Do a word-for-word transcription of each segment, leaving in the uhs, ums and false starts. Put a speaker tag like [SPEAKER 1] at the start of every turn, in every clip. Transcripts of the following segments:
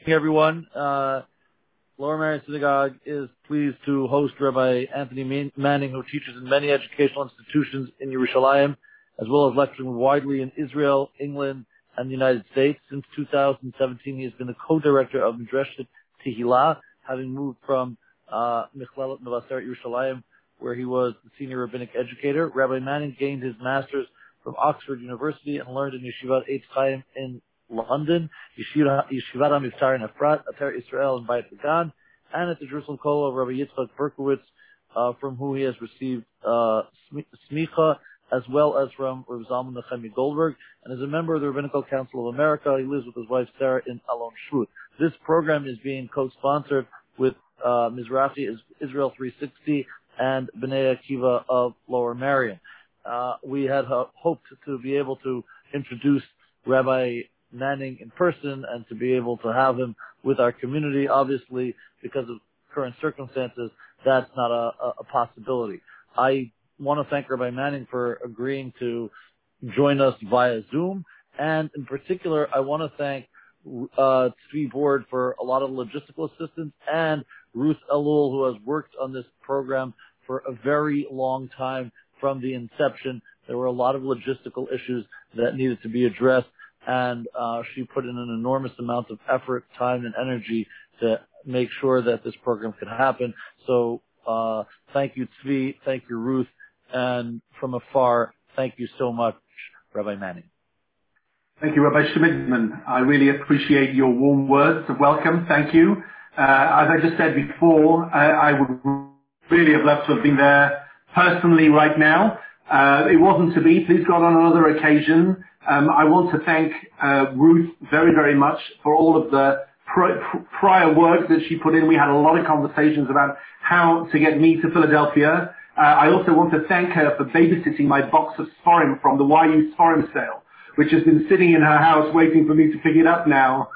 [SPEAKER 1] Everyone. Uh, Lower Merion Synagogue is pleased to host Rabbi Anthony Manning, who teaches in many educational institutions in Yerushalayim, as well as lecturing widely in Israel, England, and the United States. Since two thousand seventeen, he has been the co-director of Midrashet Tehillah, having moved from uh, Michlelet Mevaseret Yerushalayim, where he was the senior rabbinic educator. Rabbi Manning gained his master's from Oxford University and learned in Yeshivat Eitz Chaim in London, Yeshivat HaMivtar in Efrat, Ater Israel in Bayit Began, and at the Jerusalem Kollel of Rabbi Yitzchak Berkowitz, uh, from whom he has received uh, smicha, as well as from Rav Zalman Nechemi Goldberg, and is a member of the Rabbinical Council of America. He lives with his wife Sarah in Alon Shvut. This program is being co-sponsored with uh, Mizrahi Israel three sixty and Bnei Akiva of Lower Merion. Uh, we had uh, hoped to be able to introduce Rabbi Manning in person and to be able to have him with our community. Obviously, because of current circumstances, that's not a, a, a possibility. I want to thank Rabbi Manning for agreeing to join us via Zoom, and in particular, I want to thank uh, Tzvi Board for a lot of logistical assistance, and Ruth Elul, who has worked on this program for a very long time from the inception. There were a lot of logistical issues that needed to be addressed, and uh, she put in an enormous amount of effort, time, and energy to make sure that this program could happen. So uh, thank you, Tzvi. Thank you, Ruth. And from afar, thank you so much, Rabbi Manning.
[SPEAKER 2] Thank you, Rabbi Schmidman. I really appreciate your warm words of welcome. Thank you. Uh, as I just said before, I, I would really have loved to have been there personally right now. Uh, it wasn't to be. Please God, on another occasion. Um, I want to thank uh, Ruth very, very much for all of the pr- pr- prior work that she put in. We had a lot of conversations about how to get me to Philadelphia. Uh, I also want to thank her for babysitting my box of Sforim from the Y U Sforim sale, which has been sitting in her house waiting for me to pick it up now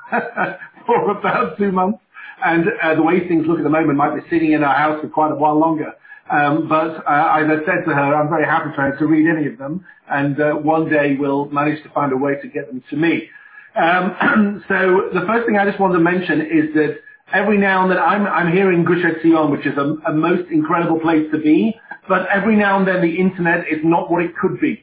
[SPEAKER 2] for about two months. And uh, the way things look at the moment, might be sitting in her house for quite a while longer. Um, but uh, as I said to her, I'm very happy trying to read any of them, and uh, one day we'll manage to find a way to get them to me. Um, so the first thing I just want to mention is that every now and then I'm, I'm here in Gush Etzion, which is a, a most incredible place to be, but every now and then the internet is not what it could be.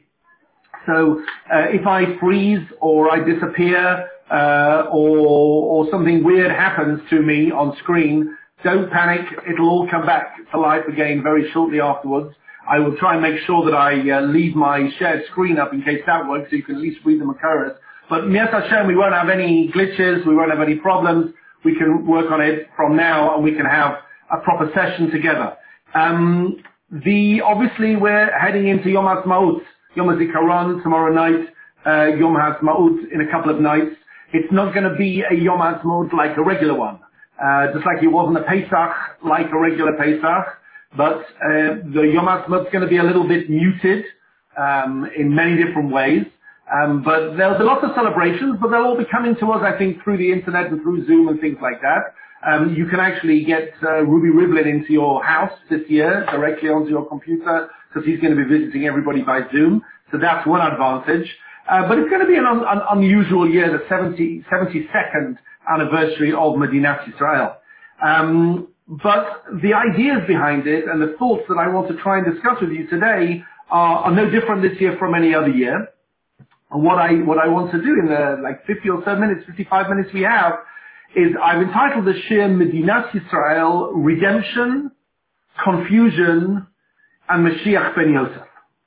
[SPEAKER 2] So uh, if I freeze or I disappear uh, or, or something weird happens to me on screen, don't panic. It'll all come back to life again very shortly afterwards. I will try and make sure that I uh, leave my shared screen up in case that works, so you can at least read the Makaras. But Mi'ez Hashem, we won't have any glitches. We won't have any problems. We can work on it from now, and we can have a proper session together. Um, the obviously we're heading into Yom HaAtzmaut, Yom HaZikaron tomorrow night, uh, Yom HaAtzmaut in a couple of nights. It's not going to be a Yom HaAtzmaut like a regular one. Uh, just like it wasn't a Pesach like a regular Pesach, but uh, the Yom HaAtzmaut is going to be a little bit muted um, in many different ways. Um, but there'll be lots of celebrations, but they'll all be coming to us, I think, through the internet and through Zoom and things like that. Um, you can actually get uh, Ruby Rivlin into your house this year directly onto your computer, because he's going to be visiting everybody by Zoom. So that's one advantage. Uh, but it's going to be an un- un- unusual year, the seventy, seventy-second anniversary of Medinat Yisrael. Um, but the ideas behind it and the thoughts that I want to try and discuss with you today are, are no different this year from any other year. And what I what I want to do in the like fifty or so minutes, fifty-five minutes we have, is I've entitled the shir Medinat Yisrael, Redemption, Confusion, and Mashiach ben Yosef.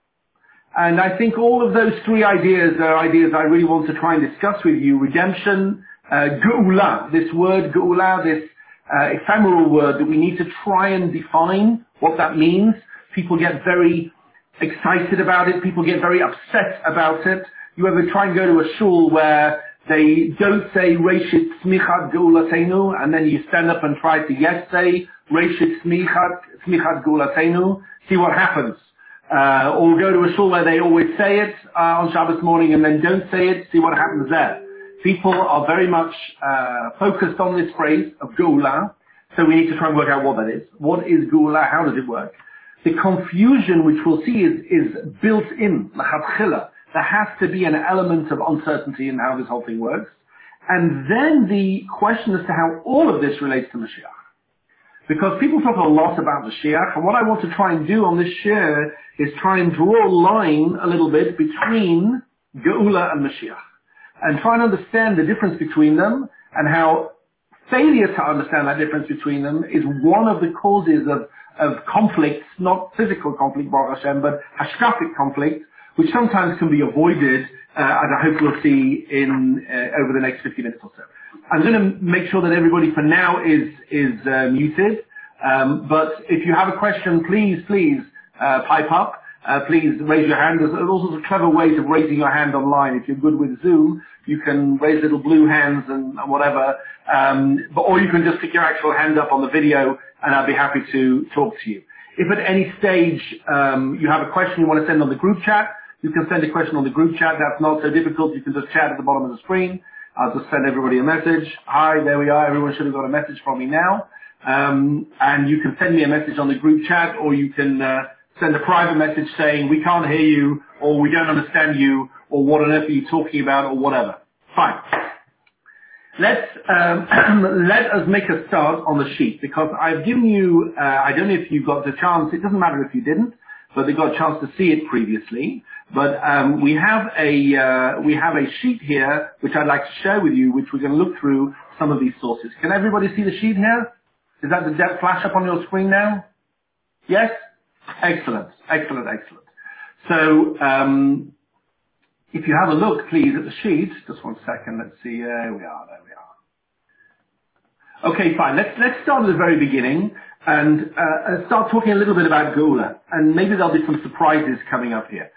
[SPEAKER 2] And I think all of those three ideas are ideas I really want to try and discuss with you. Redemption, uh, Geula, this word Geula, this uh, ephemeral word that we need to try and define what that means. People get very excited about it. People get very upset about it. You ever try and go to a shul where they don't say Reshit Smichat Geulatenu, and then you stand up and try to yes say Reshit Smichat Smichat Geulatenu, see what happens. Uh, or go to a shul where they always say it uh, on Shabbos morning and then don't say it, see what happens there. People are very much uh, focused on this phrase of Geula, so we need to try and work out what that is. What is Geula? How does it work? The confusion which we'll see is, is built in, l'chatchila. There has to be an element of uncertainty in how this whole thing works. And then the question as to how all of this relates to Mashiach. Because people talk a lot about Mashiach, and what I want to try and do on this share is try and draw a line a little bit between Geula and Mashiach. And try and understand the difference between them, and how failure to understand that difference between them is one of the causes of, of conflicts, not physical conflict, Baruch Hashem, but hashkafic conflict, which sometimes can be avoided, uh, as I hope we'll see in uh, over the next fifty minutes or so. I'm going to make sure that everybody for now is is uh, muted, um, but if you have a question, please, please uh, pipe up. Uh, please raise your hand. There's all sorts of clever ways of raising your hand online. If you're good with Zoom, you can raise little blue hands and whatever, um, but or you can just stick your actual hand up on the video, and I'll be happy to talk to you. If at any stage um, you have a question you want to send on the group chat, you can send a question on the group chat. That's not so difficult. You can just chat at the bottom of the screen. I'll just send everybody a message. Hi, there we are. Everyone should have got a message from me now. Um, and you can send me a message on the group chat, or you can uh, send a private message saying, we can't hear you, or we don't understand you, or what on earth are you talking about, or whatever. Fine. Let's, um, let us make a start on the sheet, because I've given you, uh, I don't know if you got the chance, it doesn't matter if you didn't, but they got a chance to see it previously. But um, we have a uh, we have a sheet here which I'd like to share with you, which we're going to look through some of these sources. Can everybody see the sheet here? Is that the that flash up on your screen now? Yes? Excellent, excellent, excellent. So um, if you have a look, please, at the sheet. Just one second. Let's see. There we are. There we are. Okay, fine. Let's let's start at the very beginning and uh, start talking a little bit about Geula, and maybe there'll be some surprises coming up here.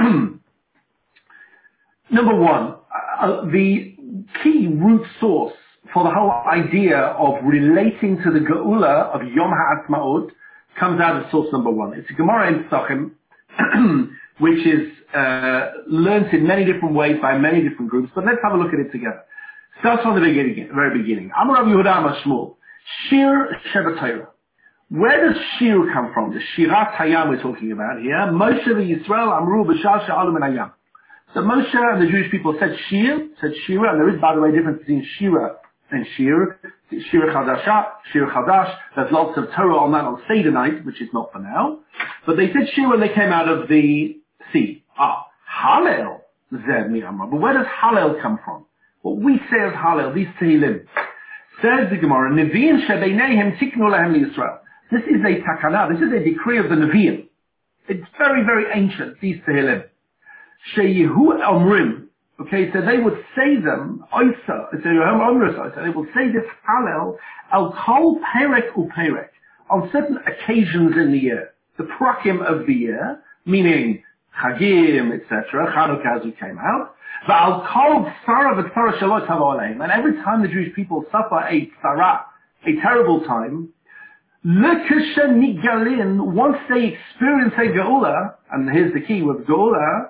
[SPEAKER 2] Number one, uh, the key root source for the whole idea of relating to the Geula of Yom HaAtzmaut comes out of source number one. It's a Gemara in Pesachim, which is uh, learnt in many different ways by many different groups, but let's have a look at it together. Starts from the beginning, very beginning. Amar Rav Yehuda Amar Shmuel, Shir Sheva Torah. Where does Shir come from? The Shirat Hayam we're talking about here. Moshe v'Yisrael Amru b'shar she'alu min Hayam. So Moshe and the Jewish people said Shir, said Shira, and there is, by the way, a difference between Shira and Shir. Shir Chadasha, Shir Chadash. There's lots of Torah on that on Seder night, which is not for now. But they said Shir when they came out of the sea. Ah, Hallel, Zed Miyamar. But where does Hallel come from? What we say as Hallel, these Tehillim. Says the Gemara, Nevi'im shebeineihem tiknu lahem liyisrael. This is a takana, this is a decree of the Nevi'im. It's very, very ancient, these Tehillim. Sheyehu omrim. Okay, so they would say them, Oisa, so they will say this Hallel, al kol perek u perek, on certain occasions in the year. The prakim of the year, meaning Chagim, et cetera, Chanukah as we came out. V'al kol tzara v'tzara shalot havo aleim. And every time the Jewish people suffer a tzara, a terrible time, Lekesha nigalin, once they experience a geula, and here's the key with geula,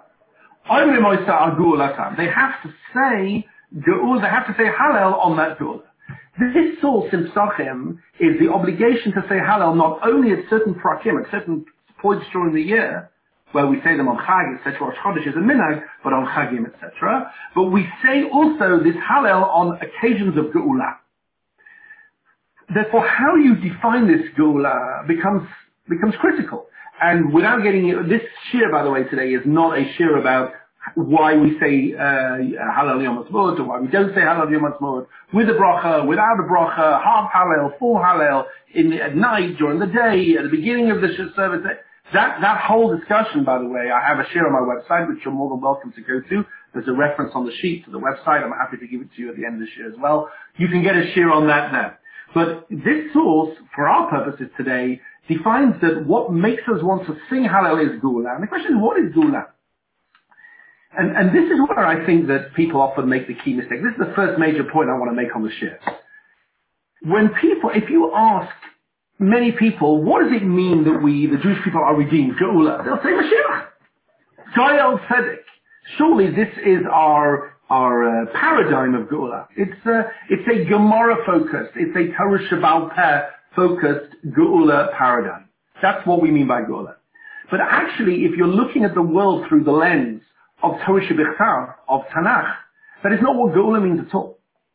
[SPEAKER 2] they have to say geula, they have to say Hallel on that geula. This source in Pesachim is the obligation to say Hallel not only at certain prakim, at certain points during the year, where we say them on Chag, et cetera, Rosh Chodesh is a minhag, but on Chagim, et cetera. But we say also this Hallel on occasions of geula. Therefore, how you define this Geula becomes becomes critical. And without getting this shir, by the way, today is not a shir about why we say Hallel Yom HaTzmaut or why we don't say Hallel Yom HaTzmaut with a bracha, without a bracha, half Hallel, full Hallel, in at night, during the day, at the beginning of the service. That that whole discussion, by the way, I have a shir on my website, which you're more than welcome to go to. There's a reference on the sheet to the website. I'm happy to give it to you at the end of the shir as well. You can get a shir on that now. But this source, for our purposes today, defines that what makes us want to sing Hallel is Geula. And the question is, what is Geula? And, and this is where I think that people often make the key mistake. This is the first major point I want to make on the shir. When people, if you ask many people, what does it mean that we, the Jewish people, are redeemed? Geula. They'll say Mashiach. Goyal Tzedek. Surely this is our our uh, paradigm of Geula. It's a, it's a Gemara focused, it's a Torah Shabbal Peh focused Geula paradigm. That's what we mean by Geula. But actually, if you're looking at the world through the lens of Torah Shebichtav, of Tanakh, that is not what Geula means at all.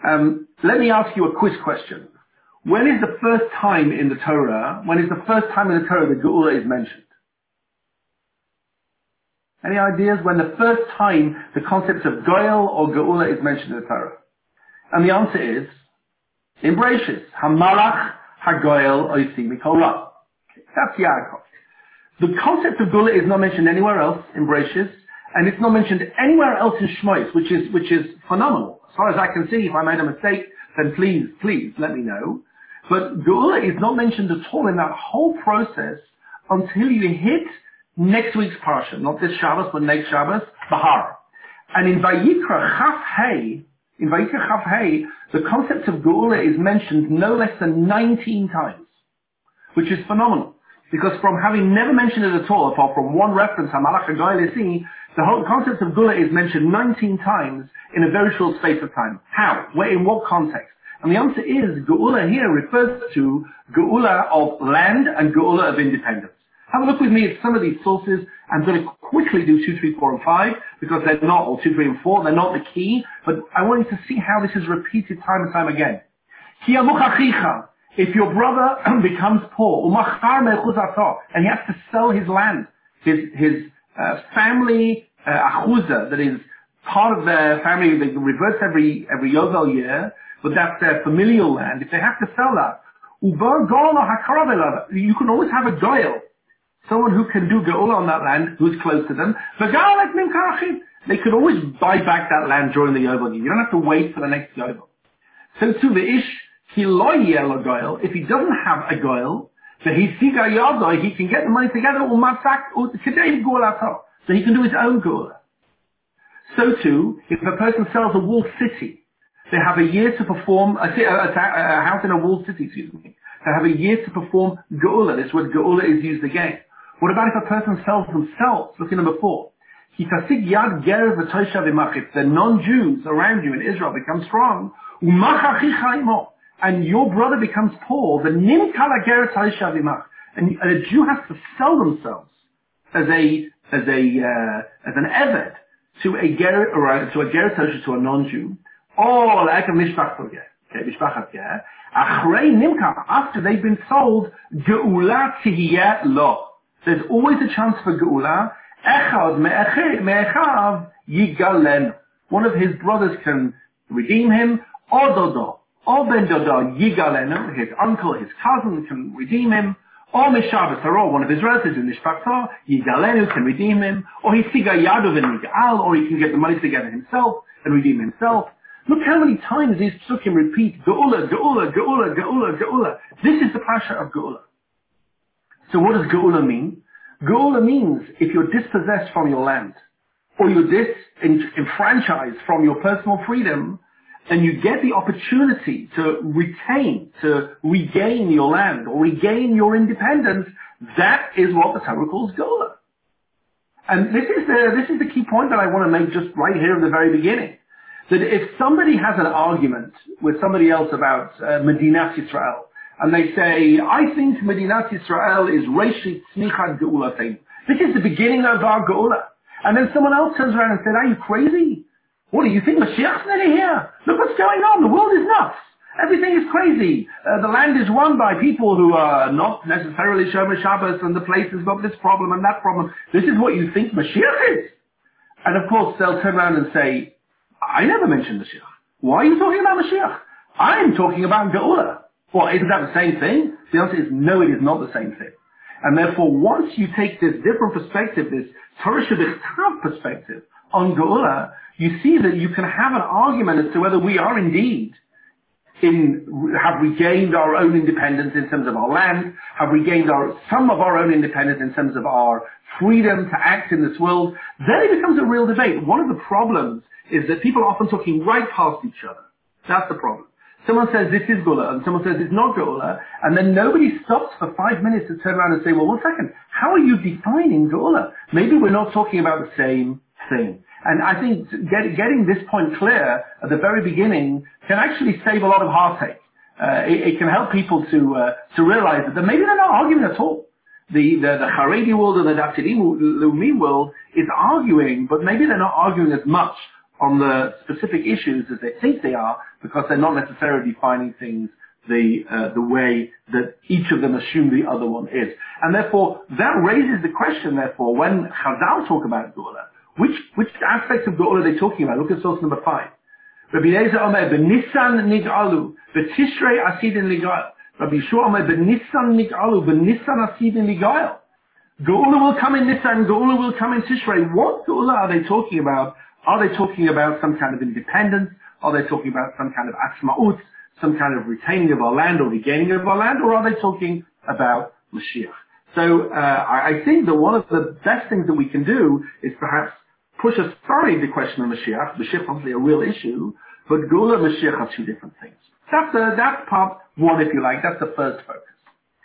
[SPEAKER 2] Um, let me ask you a quiz question. When is the first time in the Torah, when is the first time in the Torah that Geula is mentioned? Any ideas when the first time the concepts of Goel or Geula is mentioned in the Torah? And the answer is, in Bereshis, Hamalach HaGoel Oisi Mikol Ra. That's Yaakov. The concept of Geula is not mentioned anywhere else in Bereshis, and it's not mentioned anywhere else in Shmois, which is, which is phenomenal. As far as I can see, if I made a mistake, then please, please let me know. But Geula is not mentioned at all in that whole process until you hit next week's parsha, not this Shabbos, but next Shabbos, Bahar. And in Vayikra Chaf Hey, in Vayikra Chaf Hey, the concept of Geula is mentioned no less than nineteen times, which is phenomenal. Because from having never mentioned it at all, apart from one reference, Hamalach HaGoel Esi, the whole concept of Geula is mentioned nineteen times in a very short space of time. How? Where? In what context? And the answer is, Geula here refers to Geula of land and Geula of independence. Have a look with me at some of these sources. I'm going to quickly do two, three, four, and five, because they're not, or two, three, and four, they're not the key, but I want you to see how this is repeated time and time again. Ki amuch achicha, if your brother becomes poor, umachar me'chuzato, and he has to sell his land, his, his uh, family uh, achuza, that is part of their family, that reverts every, every Yovel year, but that's their familial land, if they have to sell that, ubar goel hakarav elav, you can always have a goel, someone who can do geula on that land, who's close to them. They could always buy back that land during the Yovel year. You don't have to wait for the next Yovel. So to the ish, he lo yel goel. If he doesn't have a goel, so he siga yado, he can get the money together. So he can do his own geula. So too, if a person sells a walled city, they have a year to perform a, a, a house in a walled city. Excuse me. They have a year to perform geula. This word geula is used again. What about if a person sells themselves? Look at number four. If the non-Jews around you in Israel become strong, and your brother becomes poor, and a Jew has to sell themselves as a as a uh, as an eved to a ger or to a ger to a non-Jew, or like a mishpach okay, mishpachat ger. After they've been sold, geula tihiyeh lo. There's always a chance for geula. Echad me'echav yigalen. One of his brothers can redeem him. Or dodo, or ben dodo yigalenu. His uncle, his cousin can redeem him. Or mishabes haro, one of his relatives in mishpacha yigalenu can redeem him. Or he siga yadu v'nigal, or he can get the money together himself and redeem himself. Look how many times these psukim repeat geula, geula, geula, geula, geula. This is the parasha of geula. So what does geula mean? Geula means if you're dispossessed from your land, or you're disenfranchised from your personal freedom, and you get the opportunity to retain, to regain your land, or regain your independence, that is what the Torah calls geula. And this is the, this is the key point that I want to make just right here at the very beginning. That if somebody has an argument with somebody else about uh, Medinat Yisrael, and they say, I think Medinat Yisrael is Reshit Tzmichat Geula thing. This is the beginning of our Geula. And then someone else turns around and says, are you crazy? What do you think? Mashiach's nearly here. Look what's going on. The world is nuts. Everything is crazy. Uh, the land is run by people who are not necessarily Shomer Shabbos, and the place has got this problem and that problem. This is what you think Mashiach is. And of course, they'll turn around and say, I never mentioned Mashiach. Why are you talking about Mashiach? I'm talking about Geula. Well, isn't that the same thing? The answer is no, it is not the same thing. And therefore, once you take this different perspective, this Torah Shebichtav perspective on Geula, you see that you can have an argument as to whether we are indeed in, have regained our own independence in terms of our land, have regained our, some of our own independence in terms of our freedom to act in this world. Then it becomes a real debate. One of the problems is that people are often talking right past each other. That's the problem. Someone says this is Geula, and someone says it's not Geula, and then nobody stops for five minutes to turn around and say, well, one second, how are you defining Geula? Maybe we're not talking about the same thing. And I think get, getting this point clear at the very beginning can actually save a lot of heartache. Uh, it, it can help people to uh, to realize that maybe they're not arguing at all. The the, the Haredi world and the Daftidim Leumi world is arguing, but maybe they're not arguing as much on the specific issues as they think they are, because they're not necessarily defining things the uh, the way that each of them assume the other one is. And therefore, that raises the question, therefore, when Chazal talk about Geula, which, which aspects of Geula are they talking about? Look at source number five. Rabbi Eliezer Omer, B'Nissan nig'alu, B'Tishrei asidin ligael. Rabbi Yeshua Omer, B'Nissan nig'alu, B'Nissan asidin ligael. Geula will come in Nissan, Geula will come in Tishrei. What Geula are they talking about? Are they talking about some kind of independence? Are they talking about some kind of atzma'ut, some kind of retaining of our land or regaining of our land? Or are they talking about Mashiach? So uh, I, I think that one of the best things that we can do is perhaps push aside the question of Mashiach. Mashiach is obviously a real issue, but Geula and Mashiach are two different things. That's, uh, that's part one, if you like. That's the first focus.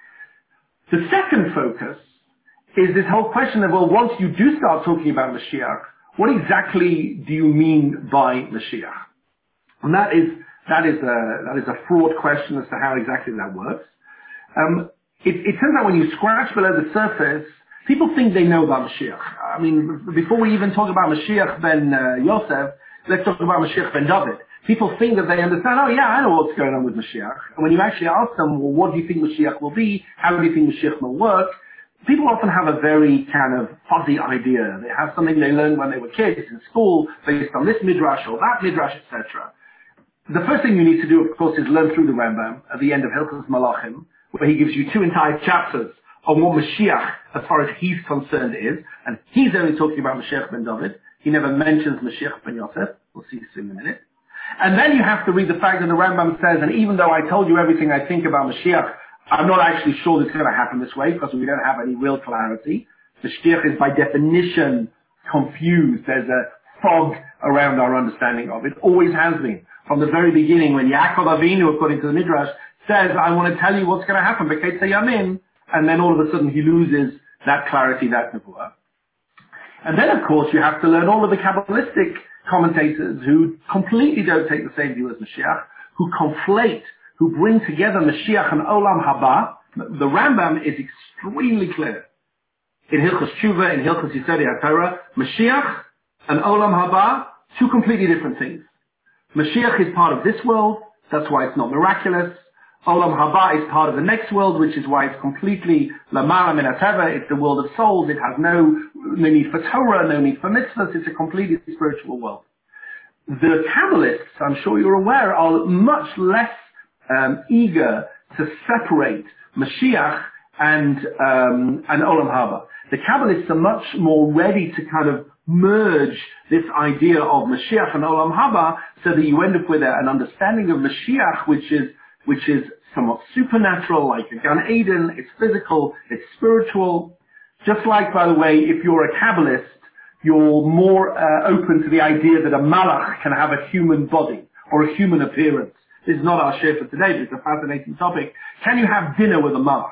[SPEAKER 2] The second focus is this whole question of, well, once you do start talking about Mashiach, what exactly do you mean by Mashiach? And that is, that is a, that is a fraught question as to how exactly that works. Um, it, it turns out when you scratch below the surface, people think they know about Mashiach. I mean, before we even talk about Mashiach ben uh, Yosef, let's talk about Mashiach ben David. People think that they understand, oh yeah, I know what's going on with Mashiach. And when you actually ask them, well, what do you think Mashiach will be? How do you think Mashiach will work? People often have a very kind of fuzzy idea. They have something they learned when they were kids in school based on this midrash or that midrash, et cetera. The first thing you need to do, of course, is learn through the Rambam at the end of Hilchos Malachim, where he gives you two entire chapters on what Mashiach, as far as he's concerned, is. And he's only talking about Mashiach ben David. He never mentions Mashiach ben Yosef. We'll see this in a minute. And then you have to read the fact that the Rambam says, and even though I told you everything I think about Mashiach, I'm not actually sure this is going to happen this way because we don't have any real clarity. Mashiach is by definition confused. There's a fog around our understanding of it. Always has been. From the very beginning when Yaakov Avinu, according to the Midrash, says, I want to tell you what's going to happen, B'Ketz Yamin, and then all of a sudden he loses that clarity, that nevuah. And then, of course, you have to learn all of the Kabbalistic commentators who completely don't take the same view as Mashiach, who conflate, who bring together Mashiach and Olam Haba. The Rambam is extremely clear. In Hilchos Tshuva, in Hilchos Yesodei HaTorah, Mashiach and Olam Haba, two completely different things. Mashiach is part of this world, that's why it's not miraculous. Olam Haba is part of the next world, which is why it's completely Lamara Min HaTeva, it's the world of souls, it has no, no need for Torah, no need for mitzvahs, it's a completely spiritual world. The Kabbalists, I'm sure you're aware, are much less um, eager to separate Mashiach and, um, and Olam Haba. The Kabbalists are much more ready to kind of merge this idea of Mashiach and Olam Haba so that you end up with a, an understanding of Mashiach which is which is somewhat supernatural, like a Gan Eden, it's physical, it's spiritual. Just like, by the way, if you're a Kabbalist, you're more uh, open to the idea that a Malach can have a human body or a human appearance. This is not our share for today, but it's a fascinating topic. Can you have dinner with a Malach?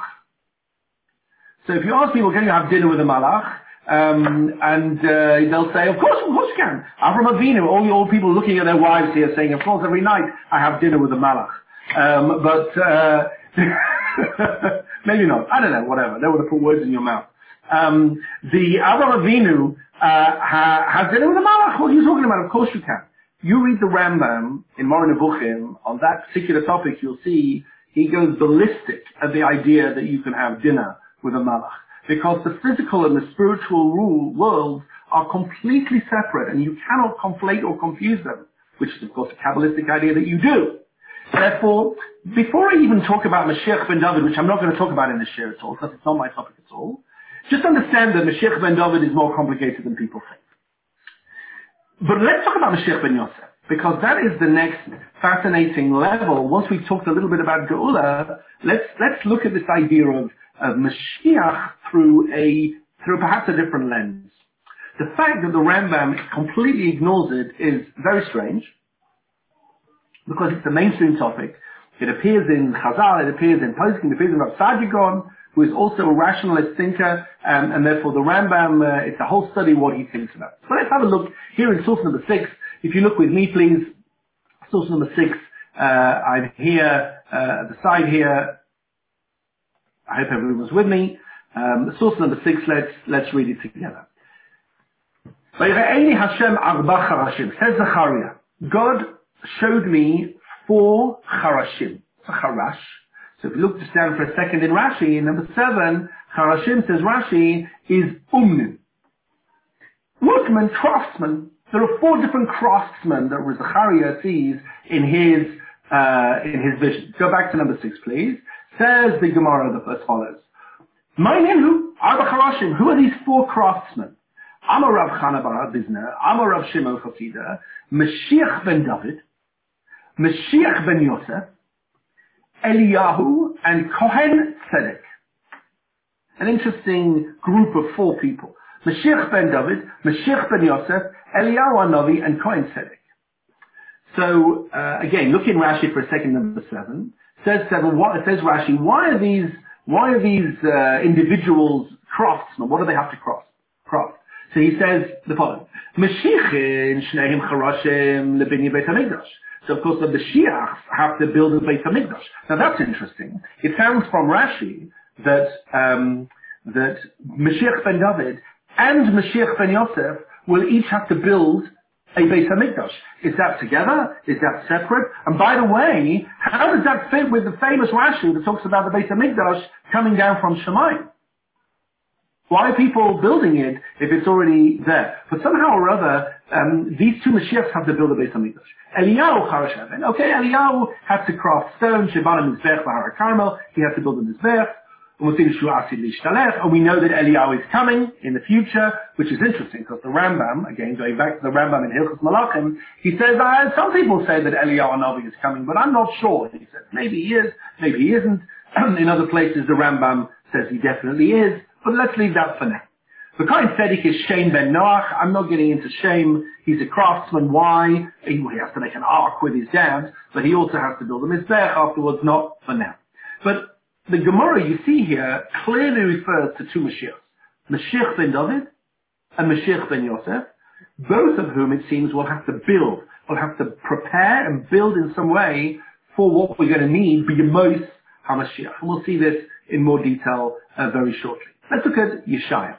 [SPEAKER 2] So if you ask people, can you have dinner with a Malach? Um, and uh, they'll say, of course, of course you can. Avram Avinu, all the old people looking at their wives here saying, of course, every night I have dinner with a Malach. Um, but uh, maybe not. I don't know, whatever. They want to put words in your mouth. Um, the Avram Avinu uh, ha, has dinner with a Malach. What are you talking about? Of course you can. You read the Rambam in Moreh Nevuchim on that particular topic, you'll see he goes ballistic at the idea that you can have dinner with a Malach. Because the physical and the spiritual rule, worlds are completely separate and you cannot conflate or confuse them, which is of course a Kabbalistic idea that you do. Therefore, before I even talk about Mashiach ben David, which I'm not going to talk about in this share at all, because it's not my topic at all, just understand that Mashiach ben David is more complicated than people think. But let's talk about Mashiach ben Yosef, because that is the next fascinating level. Once we've talked a little bit about Geula, let's, let's look at this idea of of Mashiach through a, through perhaps a different lens. The fact that the Rambam completely ignores it is very strange, because it's a mainstream topic. It appears in Chazal, it appears in Poskim, it appears in Rav Saadia Gaon, who is also a rationalist thinker, um, and therefore the Rambam, uh, it's a whole study what he thinks about. So let's have a look here in source number six. If you look with me, please, source number six, uh, I'm here, uh, at the side here. I hope everyone was with me. Um, source number six, let's, let's read it together. Hashem arba charashim. Says Zechariah, God showed me four charashim. It's a charash. So if you look just down for a second in Rashi, in number seven, charashim, says Rashi, is umnim. Workmen, craftsmen. There are four different craftsmen that Zechariah sees in his uh, in his vision. Go back to number six, please. Says the Gemara as follows: Ma'inenu arba charashim. Who are these four craftsmen? Amar Rav Chana bar Abizna, Amar Rav Shimon Chasida, Mashiach ben David, Mashiach ben Yosef, Eliyahu, and Kohen Tzedek. An interesting group of four people. Mashiach ben David, Mashiach ben Yosef, Eliyahu Hanavi, and Kohen Tzedek. So, uh, again, look in Rashi for a second, number seven. Says seven, what, it says Rashi, why are these, why are these, uh, individuals craftsmen? What do they have to cross, craft? So he says the following: Meshichin shneim charashim lebinyan Beit Hamikdash. So of course the Mashiachs have to build a Beit Hamikdash. Now that's interesting. It sounds from Rashi that um, that Mashiach ben David and Mashiach ben Yosef will each have to build a Beit Hamikdash. Is that together? Is that separate? And by the way, how does that fit with the famous Rashi that talks about the Beit Hamikdash coming down from Shemayim? Why are people building it if it's already there? But somehow or other, um, these two Mashiachs have to build a Beit HaMikdash. Eliyahu Charashaven. Okay, Eliyahu had to craft stone, Shebana Mizbech Bahar Carmel. He had to build a Mizbech. And we know that Eliyahu is coming in the future, which is interesting because the Rambam, again going back to the Rambam in Hilchos Malachim, he says, uh, some people say that Eliyahu Hanavi is coming, but I'm not sure. He says, maybe he is, maybe he isn't. In other places, the Rambam says he definitely is. But let's leave that for now. The Kohen Tzedek is Shem ben Noach. I'm not getting into Shem. He's a craftsman. Why? He has to make an ark with his dad, but he also has to build a Mizbech afterwards, not for now. But the Gemara you see here clearly refers to two Mashiachs. Mashiach ben David and Mashiach ben Yosef, both of whom it seems will have to build, will have to prepare and build in some way for what we're going to need, B'Yemos HaMashiach. And we'll see this in more detail uh, very shortly. Let's look at Yeshaya.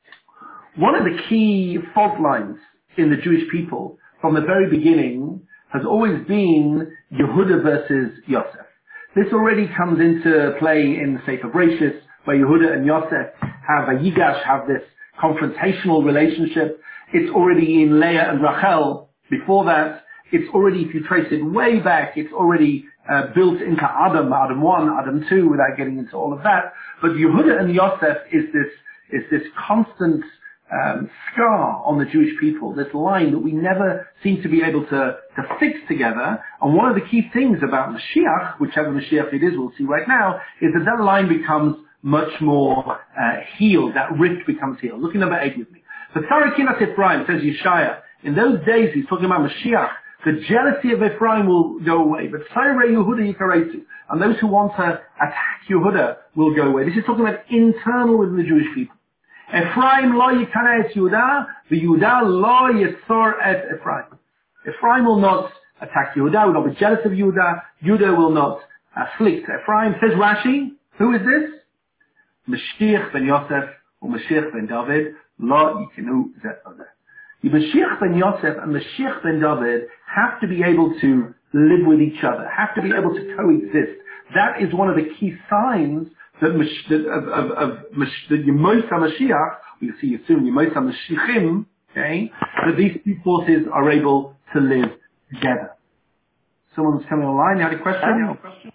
[SPEAKER 2] One of the key fault lines in the Jewish people from the very beginning has always been Yehuda versus Yosef. This already comes into play in the Sefer Bereshis, where Yehuda and Yosef have a Yigash, have this confrontational relationship. It's already in Leah and Rachel. Before that, it's already, if you trace it way back, it's already uh, built into Adam, Adam one, Adam two, without getting into all of that. But Yehuda and Yosef is this, is this constant um, scar on the Jewish people, this line that we never seem to be able to, to fix together. And one of the key things about Mashiach, whichever Mashiach it is, we'll see right now, is that that line becomes much more uh, healed, that rift becomes healed. Look at number eight with me. The Tarakinat Ephraim, says Yeshaya, in those days, he's talking about Mashiach, the jealousy of Ephraim will go away, but Tzarei Yehuda Yikaretu, and those who want to attack Yehuda will go away. This is talking about internal within the Jewish people. Ephraim lo yikana et Yehuda, the Yehuda lo yisor et Ephraim. Ephraim will not attack Yehuda, will not be jealous of Yehuda. Yehuda will not afflict Ephraim. Says Rashi, who is this? Mashiach ben Yosef or Mashiach ben David lo yikanu zet odeh. The Mashiach ben Yosef and Mashiach ben David have to be able to live with each other, have to be able to coexist. That is one of the key signs that, that of, of, of, of the Yemos HaMashiach, we see you soon, Yemos HaMashiachim, okay, that these two forces are able to live together. Someone's coming online, you had a question? Yeah, question?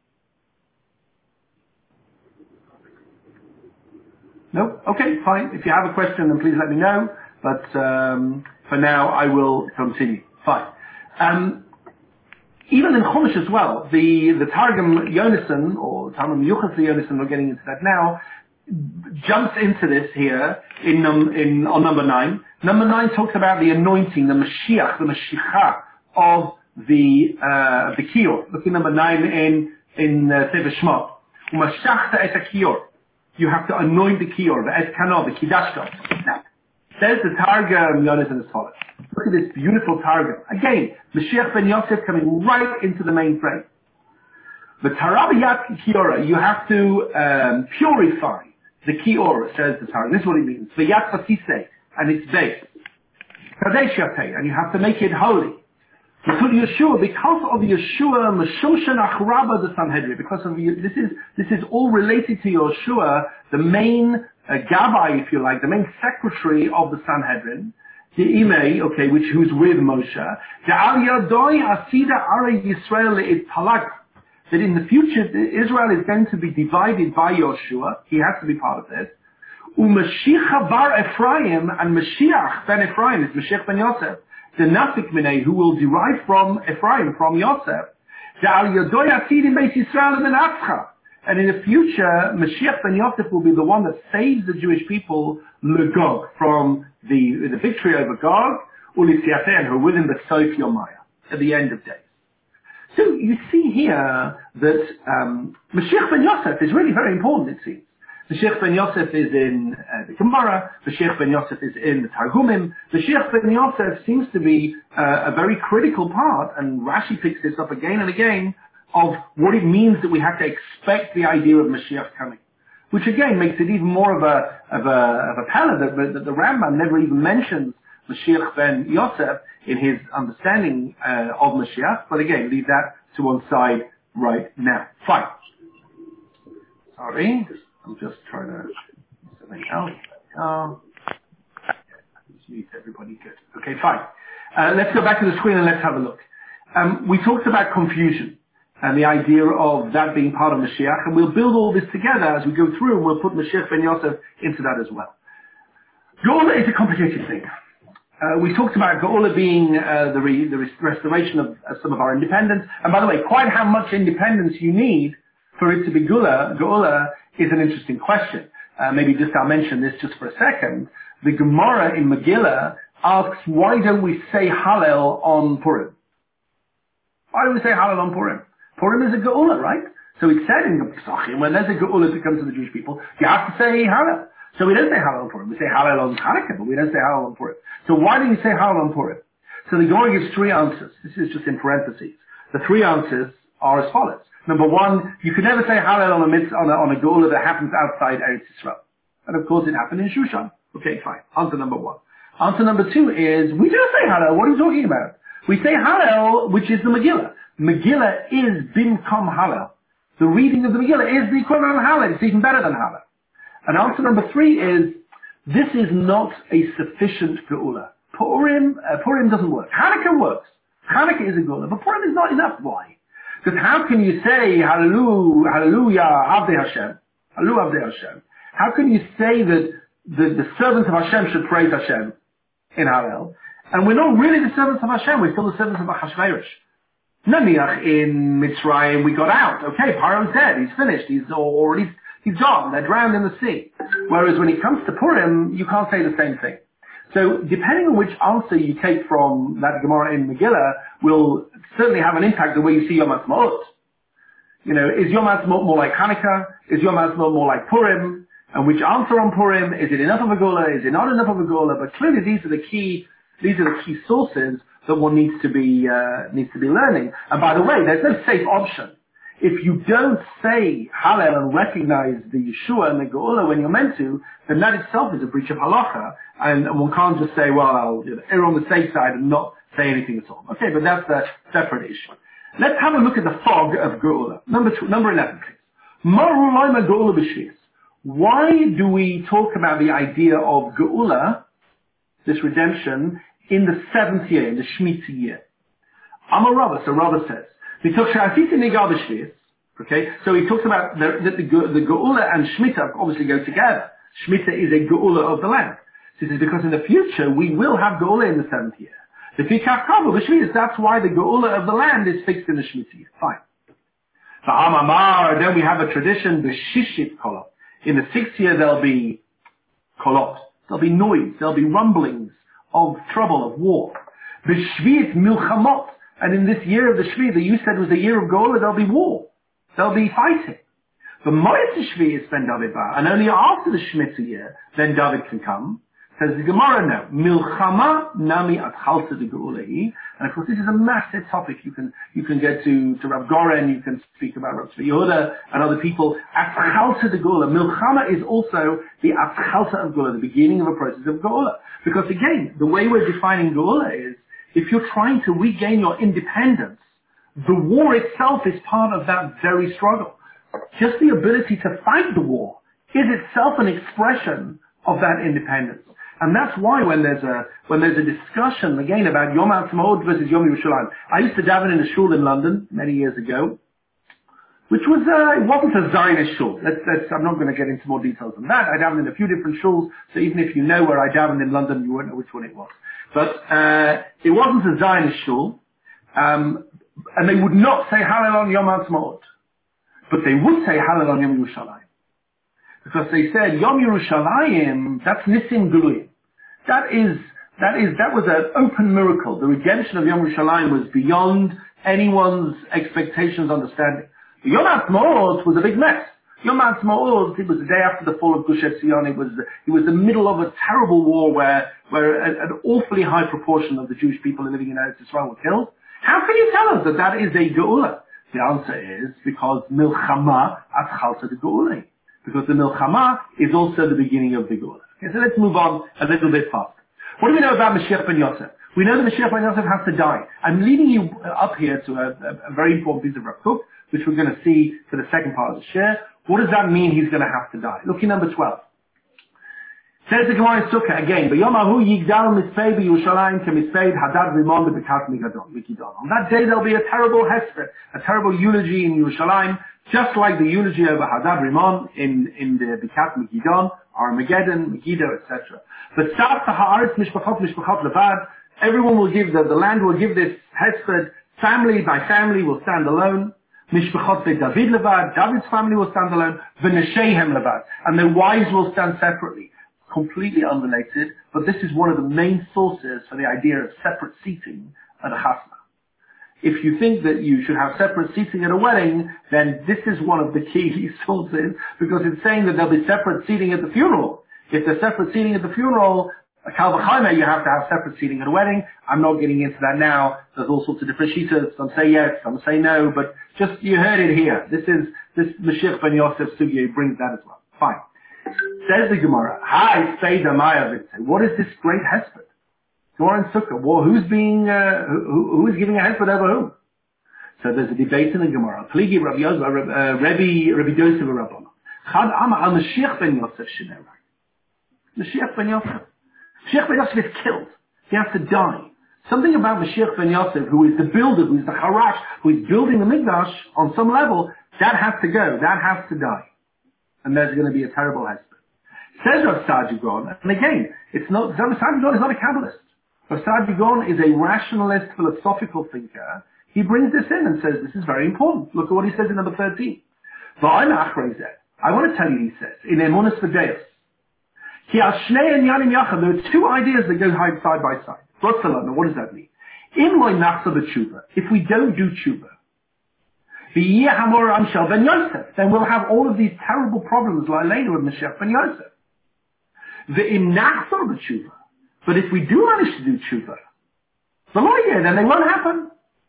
[SPEAKER 2] No? Okay, fine. If you have a question, then please let me know. But um, for now, I will continue. Fine. Um, even in Chumash as well, the, the Targum Yonason, or Targum Yuchas Yonason, we're getting into that now, jumps into this here in, um, in on number nine. Number nine talks about the anointing, the Mashiach, the Mashiach of the uh, the Kior. Look at number nine in in uh, Sefer Shemot. Umashachta et Kior. You have to anoint the Kior, the Et Kano, the Kidashko. Now, says the Targum Yonason as follows. Look at this beautiful Targum. Again, Mashiach ben Yosef coming right into the main frame. The Tarabiyat Kiora, you have to um, purify the Kior, says the Targum. This is what it means. V'yat Fasise, and its base. Kadesh Yatei, and you have to make it holy. Yeshua, because of Yeshua, Meshoshen Achraba the Sanhedrin, because of this is this is all related to Yeshua, the main uh, Gabbai, if you like, the main secretary of the Sanhedrin, the Imei, okay, which who's with Moshe, the Al Yadoi Asida Ara Yisrael it Palag, that in the future Israel is going to be divided by Yeshua. He has to be part of this. Umashiach bar Ephraim, and Mashiach ben Ephraim is Mashiach ben Yosef, the Nafik Minei, who will derive from Ephraim, from Yosef, the Al Yadoi Asid in Beis Yisrael ben Atzcha. And in the future, Mashiach ben Yosef will be the one that saves the Jewish people, Legog, from the, the victory over Gog, Ulisiaten, who are with him, the Sof Yomaya, at the end of days. So you see here that um, Mashiach ben Yosef is really very important, it seems. Mashiach ben Yosef is in uh, the Gemara, Mashiach ben Yosef is in the Targumim. Mashiach ben Yosef seems to be uh, a very critical part, and Rashi picks this up again and again, of what it means that we have to expect the idea of Mashiach coming. Which again makes it even more of a, of a, of a pella that, that the Rambam never even mentions Mashiach ben Yosef in his understanding uh, of Mashiach, but again, leave that to one side right now. Fine. Sorry. I'm just trying to do something else. Uh, mute everybody. Good. Okay, fine. Uh, let's go back to the screen and let's have a look. Um, we talked about confusion and the idea of that being part of Mashiach, and we'll build all this together as we go through, and we'll put Mashiach ben Yosef into that as well. Geula is a complicated thing. Uh, we talked about Geula being uh, the, re- the restoration of uh, some of our independence, and by the way, quite how much independence you need for it to be Geula, Geula is an interesting question. Uh, maybe just I'll mention this just for a second. The Gemara in Megillah asks, why don't we say Hallel on Purim? Why don't we say Hallel on Purim? Purim is a Geula, right? So it said in the Pesachim, when there's a Geula that comes to the Jewish people, you have to say Hallel. So we don't say Hallel on Purim. We say Hallel on Hanukkah, but we don't say Hallel on Purim. So why do you say Hallel on Purim? So the Gemara gives three answers. This is just in parentheses. The three answers are as follows. Number one, you can never say Hallel on a mitzvah, on a, on a Geula that happens outside Eretz Yisrael. And of course it happened in Shushan. Okay, fine. Answer number one. Answer number two is, we do say Hallel. What are you talking about? We say Hallel, which is the Megillah. Megillah is Bimkom Hallel. The reading of the Megillah is the equivalent of Hallel. It's even better than Hallel. And answer number three is, this is not a sufficient Geula. Purim, uh, Purim doesn't work. Hanukkah works. Hanukkah is a Geula, but Purim is not enough. Why? Because how can you say, Hallelujah, Hallelujah, Avdei Hashem? Hallelujah, Avdei Hashem. How can you say that the, the servants of Hashem should praise Hashem in Hallel? And we're not really the servants of Hashem, we're still the servants of Achashverosh. Naniach in Mitzrayim, we got out. Okay, Paro's dead, he's finished, he's already, he's gone, they're drowned in the sea. Whereas when it comes to Purim, you can't say the same thing. So depending on which answer you take from that Gemara in Megillah will certainly have an impact the way you see Yom Ha'atzmaut. You know, is Yom Ha'atzmaut more like Hanukkah? Is Yom Ha'atzmaut more like Purim? And which answer on Purim? Is it enough of a Geula? Is it not enough of a Geula? But clearly these are the key, these are the key sources that one needs to be, uh, needs to be learning. And by the way, there's no safe option. If you don't say Hallel and recognize the Yeshua and the Geula when you're meant to, then that itself is a breach of halacha. And, and one can't just say, well, I'll you know, err on the safe side and not say anything at all. Okay, but that's a separate issue. Let's have a look at the fog of Geula. Number two, number eleven, please. Marulaima Geula b'shvius. Why do we talk about the idea of Geula, this redemption, in the seventh year, in the Shemitah year? Amar Rava, so Rava says, okay, so he talks about the, the, the, the Geula and Shemitah obviously go together. Shemitah is a Geula of the land. This is because in the future we will have Geula in the seventh year. The Fikach Kavah, that's why the Geula of the land is fixed in the Shemitah year. Fine. Then we have a tradition, the Shishit Kolot. In the sixth year there'll be Kolot. There'll be noise, there'll be rumblings of trouble, of war. B'Shvi'it Milchamot. And in this year of the Shvi that you said was the year of Geula, there'll be war. There'll be fighting. The Moed Shvi is Ben David Ba. And only after the Shemitah year, then David can come. Says the Gemara now, Milchama nami atchalta de Geulahi. And of course, this is a massive topic. You can you can get to, to Rav Goren, you can speak about Rav Tzvi Yehuda and other people. Atchalta de Geula. Milchama is also the Atchalta of Geula, the beginning of a process of Geula. Because again, the way we're defining Geula is, if you're trying to regain your independence, the war itself is part of that very struggle. Just the ability to fight the war is itself an expression of that independence. And that's why when there's a, when there's a discussion, again, about Yom HaAtzmaut versus Yom Yerushalayim. I used to daven in a shul in London many years ago, which was, uh, it wasn't a Zionist shul. Let's, let's, I'm not going to get into more details than that. I davened in a few different shuls, so even if you know where I davened in London, you won't know which one it was. But, uh, it wasn't a Zionist shul, um, and they would not say Hallel on Yom HaAtzmaut. But they would say Hallel on Yom Yerushalayim. Because they said, Yom Yerushalayim, that's Nisim Geluyim. That is, that is, that was an open miracle. The redemption of Yom Yerushalayim was beyond anyone's expectations, understanding. But Yom HaAtzmaut was a big mess. Yom HaAtzmaut, it was the day after the fall of Gush Etzion. It was, it was the middle of a terrible war where, where a, an awfully high proportion of the Jewish people living in Eretz Yisrael were killed. How can you tell us that that is a Geula? The answer is because Milchama Atchalta de Geula. Because the Milchama is also the beginning of the Geula. Okay, so let's move on a little bit faster. What do we know about Mashiach ben Yosef? We know that Mashiach ben Yosef has to die. I'm leading you up here to a, a, a very important piece of Rav Kook, which we're going to see for the second part of the share. What does that mean he's going to have to die? Look at number twelve. Says the Gemara in Sukkah again, B'yom hahu yigdal mitzvei b'Yerushalayim kemitzvei Hadad Rimon b'Bekat Mikidon. On that day there'll be a terrible hesped, a terrible eulogy in Yerushalayim, just like the eulogy over Hadad Rimon in, in the Bekat Mikidon, Armageddon, Megiddo, et cetera. But Tzavta ha'aretz mishpachot mishpachot levad, everyone will give, the, the land will give this hesped, family by family will stand alone. Mishpachot David levad, David's family will stand alone. V'neshehem levad, and their wives will stand separately. Completely unrelated, but this is one of the main sources for the idea of separate seating at a chasna. If you think that you should have separate seating at a wedding, then this is one of the key sources, because it's saying that there'll be separate seating at the funeral. If there's separate seating at the funeral, a kal v'chaimah, you have to have separate seating at a wedding. I'm not getting into that now. There's all sorts of different shitas. Some say yes, some say no, but just, you heard it here. This is, this Mashiach ben Yosef Sugya brings that as well. Fine. Says the Gemara, Hi, say the Mayavit. What is this great hesped? Gemara in Sukkah. Well, who's being, uh, who, who is giving a hesped over whom? So there's a debate in the Gemara. Pligi Rabbi Yosef, uh, Rabbi, Rabbi Yosef and Rabbana. Chad Amma al Mashiach ben Yosef Shinera. Mashiach ben Yosef. Mashiach ben Yosef is killed. He has to die. Something about Mashiach ben Yosef, who is the builder, who is the Harash, who is building the Mikdash on some level, that has to go. That has to die. And there's going to be a terrible hesped. Says Rav Saadia Gaon, and again, it's not, Rav Saadia Gaon is not a Kabbalist. Rav Saadia Gaon is a rationalist, philosophical thinker. He brings this in and says, this is very important. Look at what he says in number thirteen. I want to tell you, he says, in Emunas V'Deus, there are two ideas that go side by side. What does that mean? If we don't do tshuva, then we'll have all of these terrible problems like later with Mashiach ben Yosef. But if we do manage to do tshuva, then they won't happen.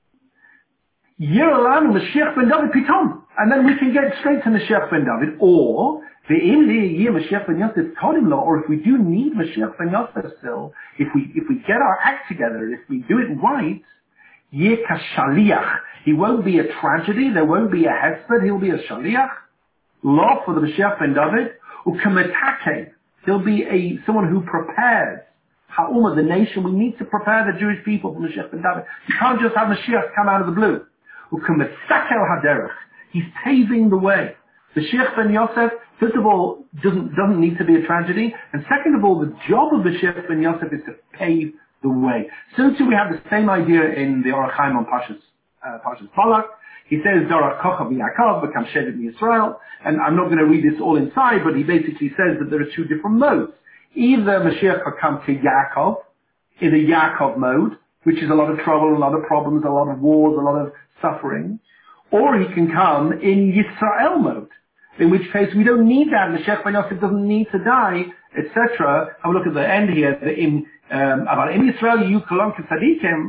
[SPEAKER 2] Mashiach ben David pitom, and then we can get straight to Mashiach ben David. Or Mashiach ben Yosef Kodim, or if we do need Mashiach ben Yosef still, if we if we get our act together, if we do it right, he won't be a tragedy, there won't be a hesped, he'll be a shaliach, law for the Mashiach ben David, ukametake, he'll be a, someone who prepares, ha'umah, the nation, we need to prepare the Jewish people for Mashiach ben David. You can't just have Mashiach come out of the blue. Ukametsakel haderech, he's paving the way. Mashiach ben Yosef, first of all, doesn't, doesn't need to be a tragedy, and second of all, the job of Mashiach ben Yosef is to pave the way. So too we have the same idea in the Orach Chaim on Pashas, uh, Pashas Balak. He says, Dorach Kochav Yaakov, Bekam Shevet Yisrael, and I'm not going to read this all inside, but he basically says that there are two different modes. Either Mashiach will come to Yaakov, in a Yaakov mode, which is a lot of trouble, a lot of problems, a lot of wars, a lot of suffering, or he can come in Yisrael mode, in which case we don't need that. Mashiach ben Yosef doesn't need to die, et cetera. Have a look at the end here, the in Um, about in Israel, you kolon tzadikim,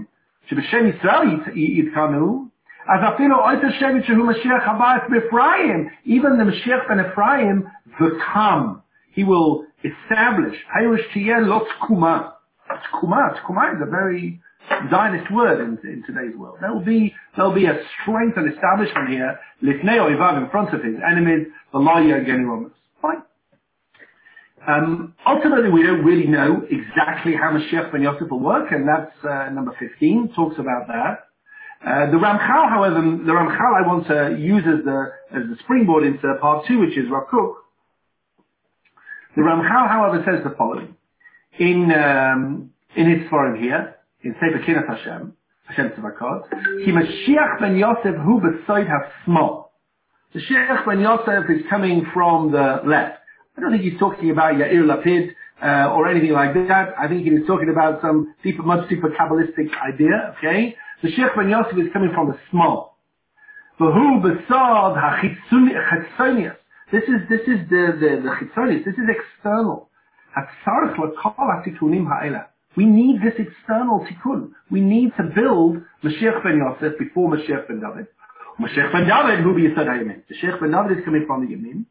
[SPEAKER 2] שבשם ישראל יתקנו, אז אפילו אותו שבט שהוא Mashiach הבא באפרים, even the Mashiach ben Ephraim will come. He will establish. Hayrish tiyeh lo tkuma. Tkuma, tkuma is a very Zionist word in, in today's world. There will be, there will be a strength and establishment here, lifnei oivav, in front of his enemies, the lo yagenu Romans. Fine. Um, ultimately, we don't really know exactly how Mashiach ben Yosef will work, and that's uh, number fifteen, talks about that. Uh, the Ramchal, however, the Ramchal I want to use as the, as the springboard into part two, which is Rav Kook. The Ramchal, however, says the following. In, um, in his forum here, in Sefer Kinat Hashem, Hashem Tzavakot, Ki Mashiach ben Yosef hu beside ha-small. The Mashiach ben Yosef is coming from the left. I don't think he's talking about Yair Lapid, uh, or anything like that. I think he's talking about some deeper, much deeper Kabbalistic idea, okay? The Sheikh ben Yosef is coming from the small. V'hu besad ha-chitzonius. This is, this is the, the, the chitzonius. This is external. Hatzarech l'kol ha-tikunim ha'ela. We need this external tikkun. We need to build Mashiach ben Yosef before Mashiach ben David. Mashiach ben David, who be Yisod HaYemin. The Sheikh ben David is coming from the Yemin.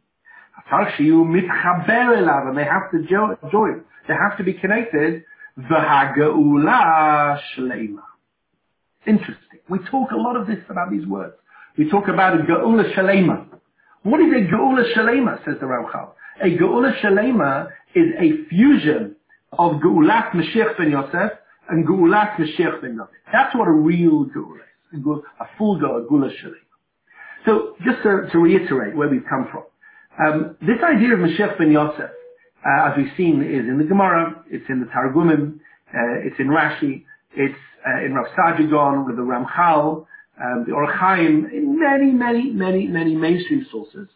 [SPEAKER 2] And they have to join. They have to be connected. V'haga'ula shleima. Interesting. We talk a lot of this about these words. We talk about a geula shleima. What is a geula shleima, says the Ramchal? A geula shleima is a fusion of geulat Mashiach ben Yosef and geulat Mashiach ben David. That's what a real geula is. A full geula shleima. So just to, to reiterate where we've come from. Um, this idea of Mashiach ben Yosef, uh, as we've seen, is in the Gemara, it's in the Targumim, uh, it's in Rashi, it's uh, in Rav Sajigon, with the Ramchal, um, the Or Chaim, in many, many, many, many mainstream sources.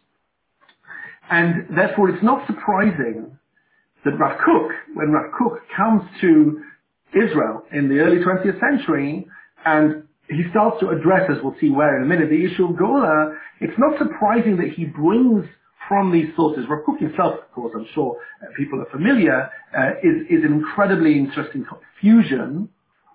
[SPEAKER 2] And therefore it's not surprising that Rav Kook, when Rav Kook comes to Israel in the early twentieth century, and he starts to address, as we'll see where in a minute, the issue of Geula, it's not surprising that he brings from these sources. Rav Kook himself, of course, I'm sure uh, people are familiar, uh, is, is an incredibly interesting fusion,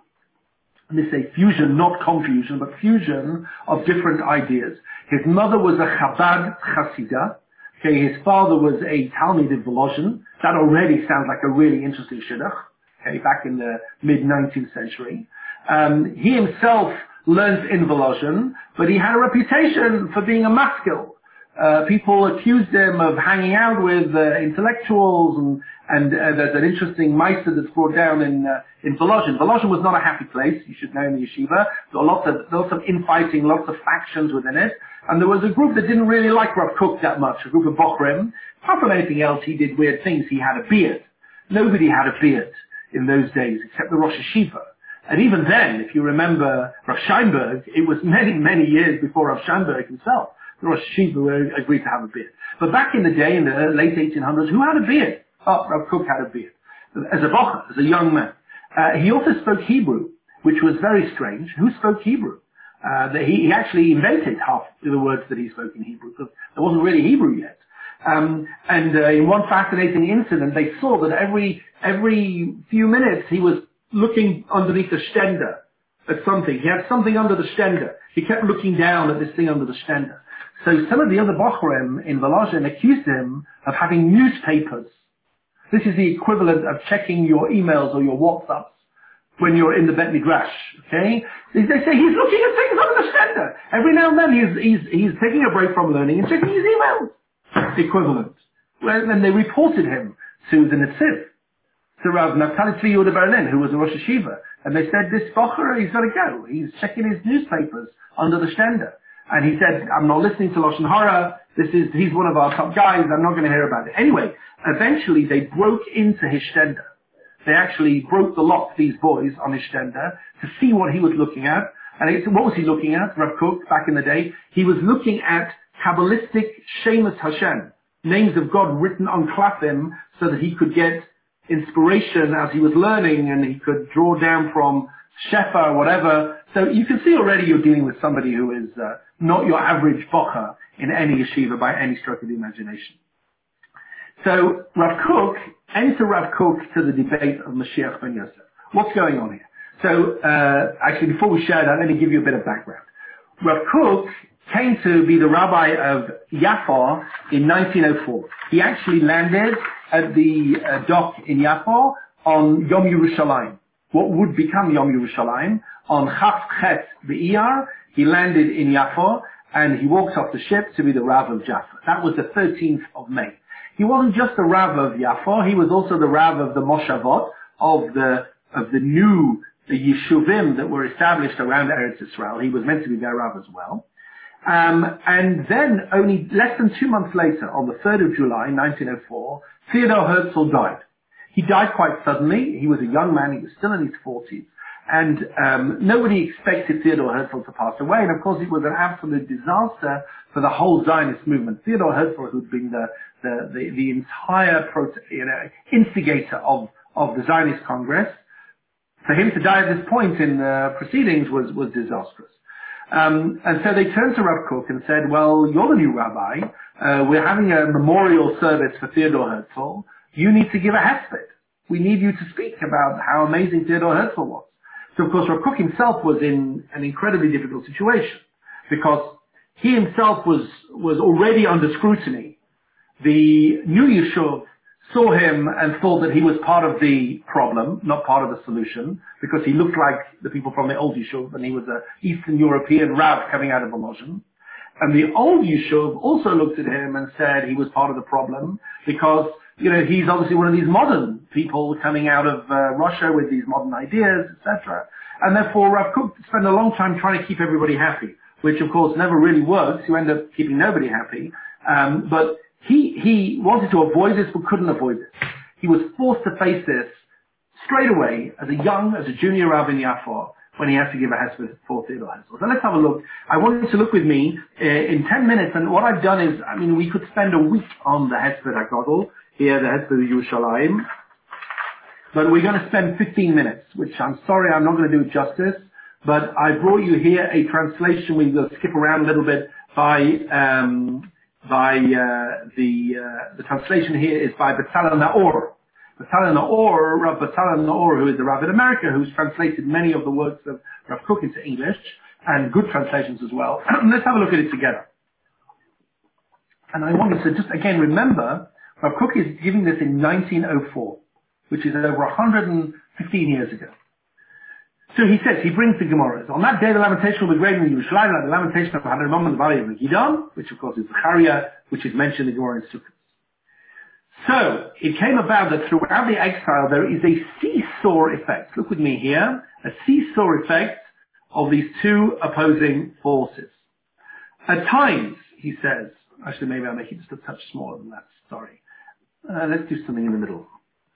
[SPEAKER 2] and they say fusion, not confusion, but fusion of different ideas. His mother was a Chabad Chasida. Okay, his father was a Talmid in Volozhin. That already sounds like a really interesting shidduch. Okay, back in the mid-nineteenth century. Um, he himself learned in Volozhin, but he had a reputation for being a maskil. Uh, people accused him of hanging out with uh, intellectuals, and, and uh, there's an interesting meister that's brought down in uh, in Volozhin. Volozhin was not a happy place, you should know, in the yeshiva. There were lots of, lots of infighting, lots of factions within it. And there was a group that didn't really like Rav Kook that much, a group of Bochrim. Apart from anything else, he did weird things. He had a beard. Nobody had a beard in those days except the Rosh Hashiva. And even then, if you remember Rav Scheinberg, it was many, many years before Rav Scheinberg himself. The Rosh Hashiva agreed to have a beard. But back in the day, in the late eighteen hundreds, who had a beard? Oh, Rav Kook had a beard. As a bocher, as a young man. Uh, he also spoke Hebrew, which was very strange. Who spoke Hebrew? Uh, that he, he actually invented half the words that he spoke in Hebrew, because there wasn't really Hebrew yet. Um, and uh, in one fascinating incident, they saw that every every few minutes he was looking underneath the stender at something. He had something under the stender. He kept looking down at this thing under the stender. So some of the other Bochrim in Volozhin accused him of having newspapers. This is the equivalent of checking your emails or your WhatsApps when you're in the Bet Midrash, okay? They say he's looking at things under the stender. Every now and then he's, he's, he's taking a break from learning and checking his emails. Equivalent. Well, then they reported him to the Netziv, to Rav Naftali Tzvi Yehuda Berlin, who was a Rosh Hashiva. And they said, this Bocher, he's got to go. He's checking his newspapers under the stender. And he said, I'm not listening to Lashon Hara. This is, he's one of our top guys. I'm not going to hear about it. Anyway, eventually they broke into his stender. They actually broke the lock, these boys, on his stender to see what he was looking at. And it, what was he looking at, Rav Kook, back in the day? He was looking at Kabbalistic Shemus Hashem, names of God written on klafim, so that he could get inspiration as he was learning, and he could draw down from Shefa or whatever. So you can see already you're dealing with somebody who is uh, not your average bocher in any yeshiva by any stroke of the imagination. So Rav Kook, enter Rav Kook to the debate of Mashiach ben Yosef. What's going on here? So, uh, actually, before we share that, let me give you a bit of background. Rav Kook came to be the rabbi of Yafo in nineteen oh four. He actually landed at the uh, dock in Yafo on Yom Yerushalayim, what would become Yom Yerushalayim. On Chaf Chet Be'iyar, he landed in Yafo, and he walks off the ship to be the Rav of Jaffa. That was the thirteenth of May. He wasn't just the Rav of Yafo, he was also the Rav of the Moshavot, of the, of the new the Yeshuvim that were established around Eretz Yisrael. He was meant to be their Rav as well. Um, and then only less than two months later, on the third of July, nineteen oh four, Theodor Herzl died. He died quite suddenly. He was a young man. He was still in his forties. And um, nobody expected Theodor Herzl to pass away. And of course, it was an absolute disaster for the whole Zionist movement. Theodor Herzl, who'd been the the the, the entire prote- you know, instigator of of the Zionist Congress, for him to die at this point in the proceedings was was disastrous. Um, and so they turned to Rav Kook and said, "Well, you're the new rabbi. Uh, we're having a memorial service for Theodor Herzl. You need to give a hesped. We need you to speak about how amazing Theodor Herzl was." So, of course, Rav Kook himself was in an incredibly difficult situation because he himself was, was already under scrutiny. The new Yishuv saw him and thought that he was part of the problem, not part of the solution, because he looked like the people from the old Yishuv, and he was an Eastern European Rav coming out of Volozhin. And the old Yishuv also looked at him and said he was part of the problem because, you know, he's obviously one of these modern people coming out of uh, Russia with these modern ideas, et cetera. And therefore, Rav Kook spent a long time trying to keep everybody happy, which of course never really works. You end up keeping nobody happy. Um, but he he wanted to avoid this, but couldn't avoid this. He was forced to face this straight away as a young, as a junior Rav in Yafo, when he has to give a hesped for Theodor Herzl. So let's have a look. I want you to look with me uh, in ten minutes, and what I've done is, I mean, we could spend a week on the hesped HaGadol, here, the hesped of Yerushalayim, but we're going to spend fifteen minutes, which I'm sorry, I'm not going to do it justice, but I brought you here a translation. We will skip around a little bit by, um, by, uh, the, uh, the translation here is by Betzalel Naor. Betzalel Naor, Rav Betzalel Naor, who is the Rav in America, who's translated many of the works of Rav Kook into English, and good translations as well. Let's have a look at it together. And I want you to just again remember, Rav Kook is giving this in nineteen oh four, which is over one hundred fifteen years ago. So he says, he brings the Gemaras. On that day, the lamentation will be great in Yerushalayim, like the lamentation of Hadramam in the valley of Megiddo, which of course is Zechariah, which is mentioned in the Gemara in Sukkot. So, it came about that throughout the exile there is a seesaw effect. Look with me here. A seesaw effect of these two opposing forces. At times, he says, actually maybe I'll make it just a touch smaller than that, sorry. Uh, let's do something in the middle.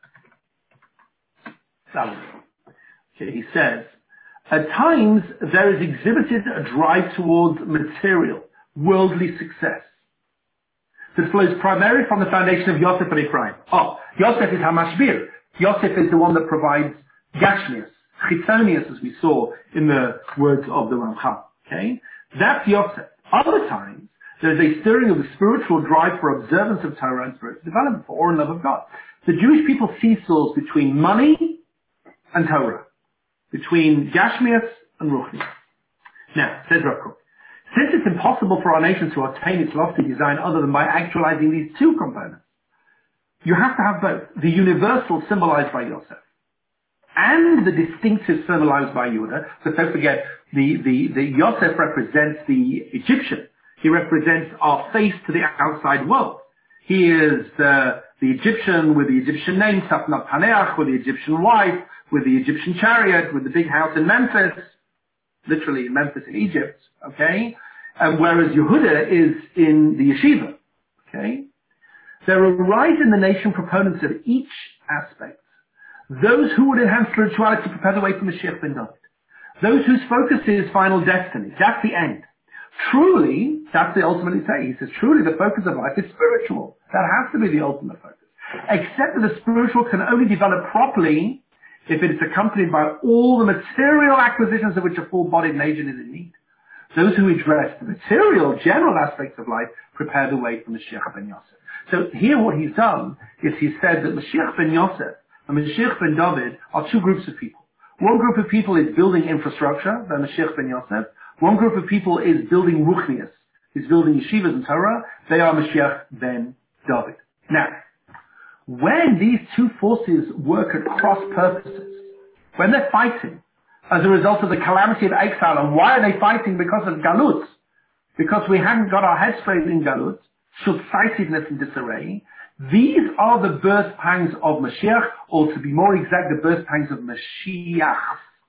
[SPEAKER 2] Okay, he says, at times there is exhibited a drive towards material, worldly success. That flows primarily from the foundation of Yosef and Ephraim. Oh, Yosef is Hamashbir. Yosef is the one that provides Gashmias, Chitonius, as we saw in the words of the Ramchal. Okay? That's Yosef. Other times, there's a stirring of the spiritual drive for observance of Torah and spiritual development, for awe and love of God. The Jewish people seesaws between money and Torah, between Gashmias and Ruchnias. Now, says Rav Kook, since it's impossible for our nation to attain its lofty design other than by actualizing these two components, you have to have both. The universal symbolized by Yosef and the distinctive symbolized by Yehuda. So don't forget, the, the, the Yosef represents the Egyptian. He represents our face to the outside world. He is the, the Egyptian with the Egyptian name, Safnat Paneach, with the Egyptian wife, with the Egyptian chariot, with the big house in Memphis, literally in Memphis in Egypt, okay? And whereas Yehuda is in the yeshiva, okay? There arise in the nation proponents of each aspect. Those who would enhance spirituality prepare the way for Mashiach ben David. Those whose focus is final destiny. That's the end. Truly, that's the ultimate say. He says, truly the focus of life is spiritual. That has to be the ultimate focus. Except that the spiritual can only develop properly if it is accompanied by all the material acquisitions of which a full-bodied nation is in need. Those who address the material, general aspects of life prepare the way for Mashiach ben Yosef. So here what he's done is he said that Mashiach ben Yosef and Mashiach ben David are two groups of people. One group of people is building infrastructure, the Mashiach ben Yosef. One group of people is building ruchnius, is building yeshivas and Torah. They are Mashiach ben David. Now, when these two forces work at cross purposes, when they're fighting as a result of the calamity of exile, and why are they fighting? Because of Galut. Because we haven't got our heads straight in Galut, short-sightedness and disarray. These are the birth pangs of Mashiach, or to be more exact, the birth pangs of Mashiach.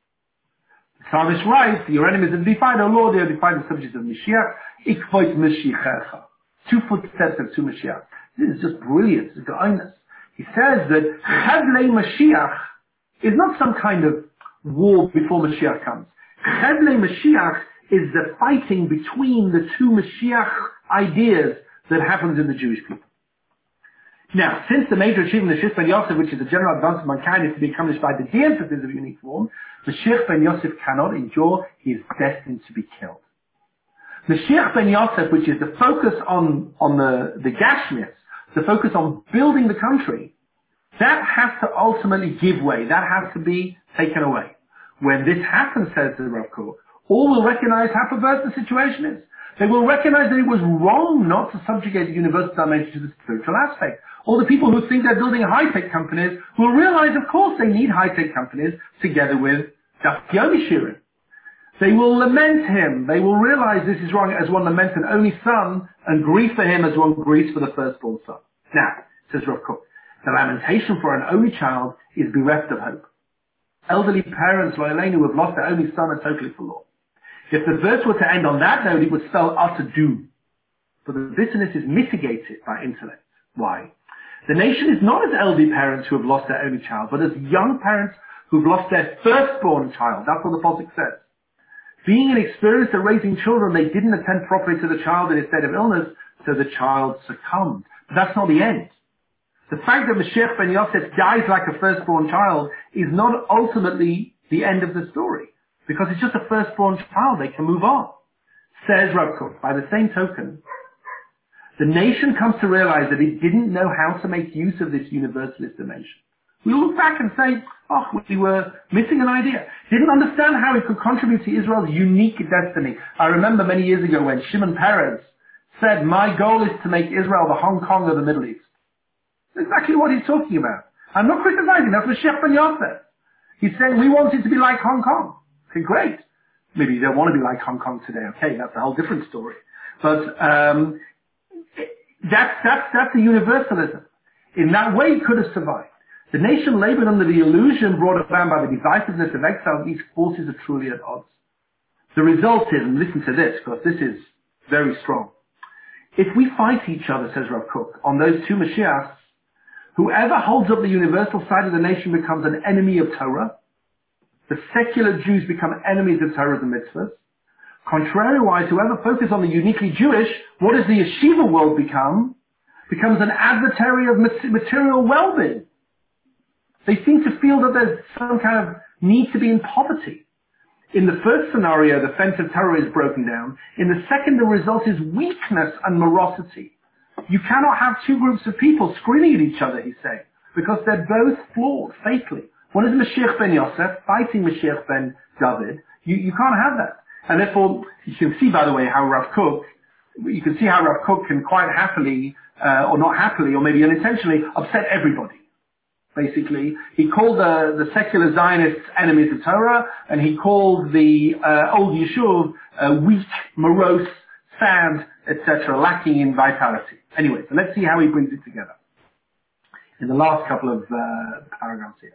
[SPEAKER 2] The psalmist writes, your enemies have defied, O Lord, they have defied the subjects of Mashiach. Ikvoit Mashiachecha. Two footsteps of two Mashiach. This is just brilliant. It's goodness. He says that Chevlei Mashiach is not some kind of war before Mashiach comes. Chevlei Mashiach is the fighting between the two Mashiach ideas that happens in the Jewish people. Now, since the major achievement of Mashiach ben Yosef, which is a general advance of mankind, is to be accomplished by the de-emphasis of a unique form, Mashiach ben Yosef cannot endure. He is destined to be killed. Mashiach ben Yosef, which is the focus on, on the, the Gashmias, the focus on building the country, that has to ultimately give way. That has to be taken away. When this happens, says the Rav Kook, all will recognize how perverse the situation is. They will recognize that it was wrong not to subjugate the universal dimension to the spiritual aspect. All the people who think they're building high-tech companies will realize, of course, they need high-tech companies together with Daf Yomi Shirin. They will lament him. They will realize this is wrong as one laments an only son and grieve for him as one grieves for the firstborn son. Now, says Rav Kook, the lamentation for an only child is bereft of hope. Elderly parents, Loyalenu, who have lost their only son are totally forlorn. If the verse were to end on that note, it would spell utter doom. But the bitterness is mitigated by intellect. Why? The nation is not as elderly parents who have lost their only child, but as young parents who've lost their firstborn child. That's what the Pasuk says. Being inexperienced at raising children, they didn't attend properly to the child in a state of illness, so the child succumbed. But that's not the end. The fact that Mashiach ben Yosef dies like a firstborn child is not ultimately the end of the story. Because it's just a firstborn child, they can move on. Says Rav Kook, by the same token, the nation comes to realize that it didn't know how to make use of this universalist dimension. We look back and say, oh, we were missing an idea. Didn't understand how it could contribute to Israel's unique destiny. I remember many years ago when Shimon Peres said, my goal is to make Israel the Hong Kong of the Middle East. Exactly what he's talking about. I'm not criticizing, that's Mashiach ben Yosef. He's saying we want it to be like Hong Kong. Okay, great. Maybe you don't want to be like Hong Kong today. Okay, that's a whole different story. But um, that's that's that's a universalism. In that way, it could have survived. The nation labored under the illusion brought about by the divisiveness of exile. These forces are truly at odds. The result is, and listen to this, because this is very strong. If we fight each other, says Rav Kook, on those two Mashiachs, whoever holds up the universal side of the nation becomes an enemy of Torah. The secular Jews become enemies of Torah and mitzvahs. Contrariwise, whoever focuses on the uniquely Jewish, what does the yeshiva world become? Becomes an adversary of material well-being. They seem to feel that there's some kind of need to be in poverty. In the first scenario, the fence of Torah is broken down. In the second, the result is weakness and morosity. You cannot have two groups of people screaming at each other, he's saying, because they're both flawed, fatally. One is Mashiach ben Yosef fighting Mashiach ben David. You, you can't have that. And therefore, you can see, by the way, how Rav Kook, you can see how Rav Kook can quite happily, uh, or not happily, or maybe unintentionally, upset everybody. Basically, he called the, the secular Zionists enemies of Torah, and he called the uh, old Yeshuv uh, weak, morose, sad, et cetera, lacking in vitality. Anyway, so let's see how he brings it together in the last couple of uh, paragraphs here.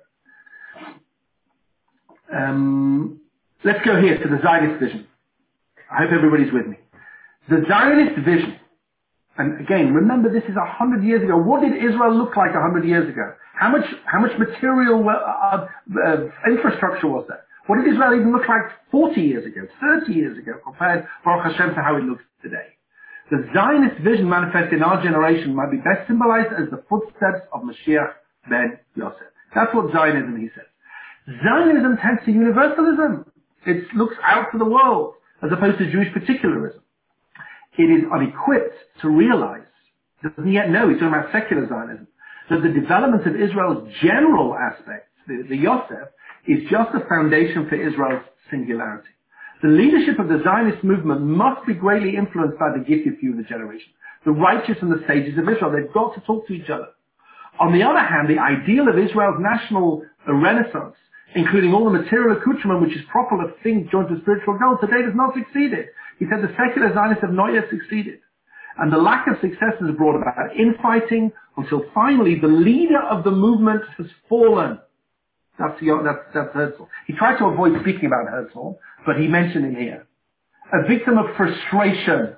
[SPEAKER 2] Um, let's go here to the Zionist vision. I hope everybody's with me. The Zionist vision, and again, remember this is a hundred years ago. What did Israel look like a hundred years ago? How much, how much material uh, uh, infrastructure was there? What did Israel even look like forty years ago, thirty years ago, compared, Baruch Hashem, to how it looks today? The Zionist vision manifest in our generation might be best symbolized as the footsteps of Mashiach ben Yosef. That's what Zionism, he says. Zionism tends to universalism. It looks out to the world, as opposed to Jewish particularism. It is unequipped to realize, doesn't yet know, he's talking about secular Zionism, that the development of Israel's general aspects, the, the Yosef, is just a foundation for Israel's singularity. The leadership of the Zionist movement must be greatly influenced by the gifted few of the generation, the righteous and the sages of Israel. They've got to talk to each other. On the other hand, the ideal of Israel's national renaissance, including all the material accoutrement which is proper of things joined to spiritual goals, today has not succeeded. He said the secular Zionists have not yet succeeded. And the lack of success has brought about infighting until finally the leader of the movement has fallen. That's, the, that's, that's Herzl. He tried to avoid speaking about Herzl, but he mentioned him here. A victim of frustration.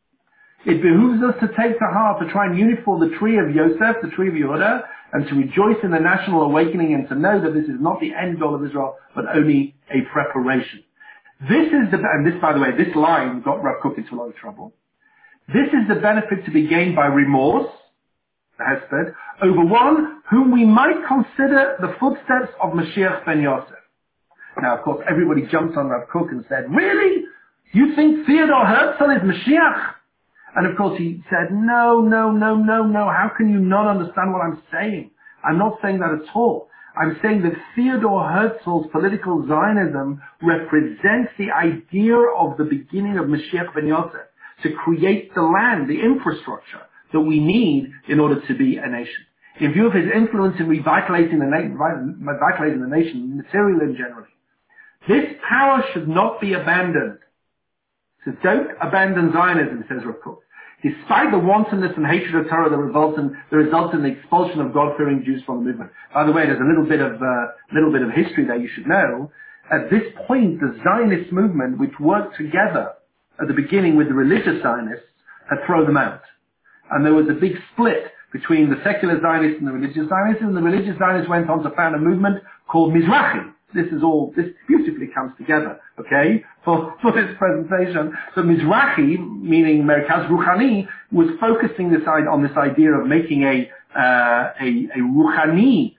[SPEAKER 2] It behooves us to take to heart to try and unify the tree of Yosef, the tree of Yehuda, and to rejoice in the national awakening and to know that this is not the end goal of Israel, but only a preparation. This is the, and this, by the way, this line got Rav Kook into a lot of trouble. This is the benefit to be gained by remorse, the Hesped, over one whom we might consider the footsteps of Mashiach ben Yosef. Now, of course, everybody jumped on Rav Kook and said, really? You think Theodor Herzl is Mashiach? And of course he said, no, no, no, no, no. How can you not understand what I'm saying? I'm not saying that at all. I'm saying that Theodor Herzl's political Zionism represents the idea of the beginning of Mashiach ben Yosef, to create the land, the infrastructure that we need in order to be a nation. In view of his influence in revitalizing the, na- revitalizing the nation, materially and generally, this power should not be abandoned. So don't abandon Zionism, says Rav Kook. Despite the wantonness and hatred of Torah that results in, that results in the expulsion of God-fearing Jews from the movement. By the way, there's a little bit of, uh, little bit of history there you should know. At this point, the Zionist movement, which worked together at the beginning with the religious Zionists, had thrown them out. And there was a big split between the secular Zionists and the religious Zionists, and the religious Zionists went on to found a movement called Mizrahi. This is all, this beautifully comes together, okay, for, for this presentation. So Mizrahi, meaning Merkaz Ruchani, was focusing this on this idea of making a, uh, a, a Ruchani,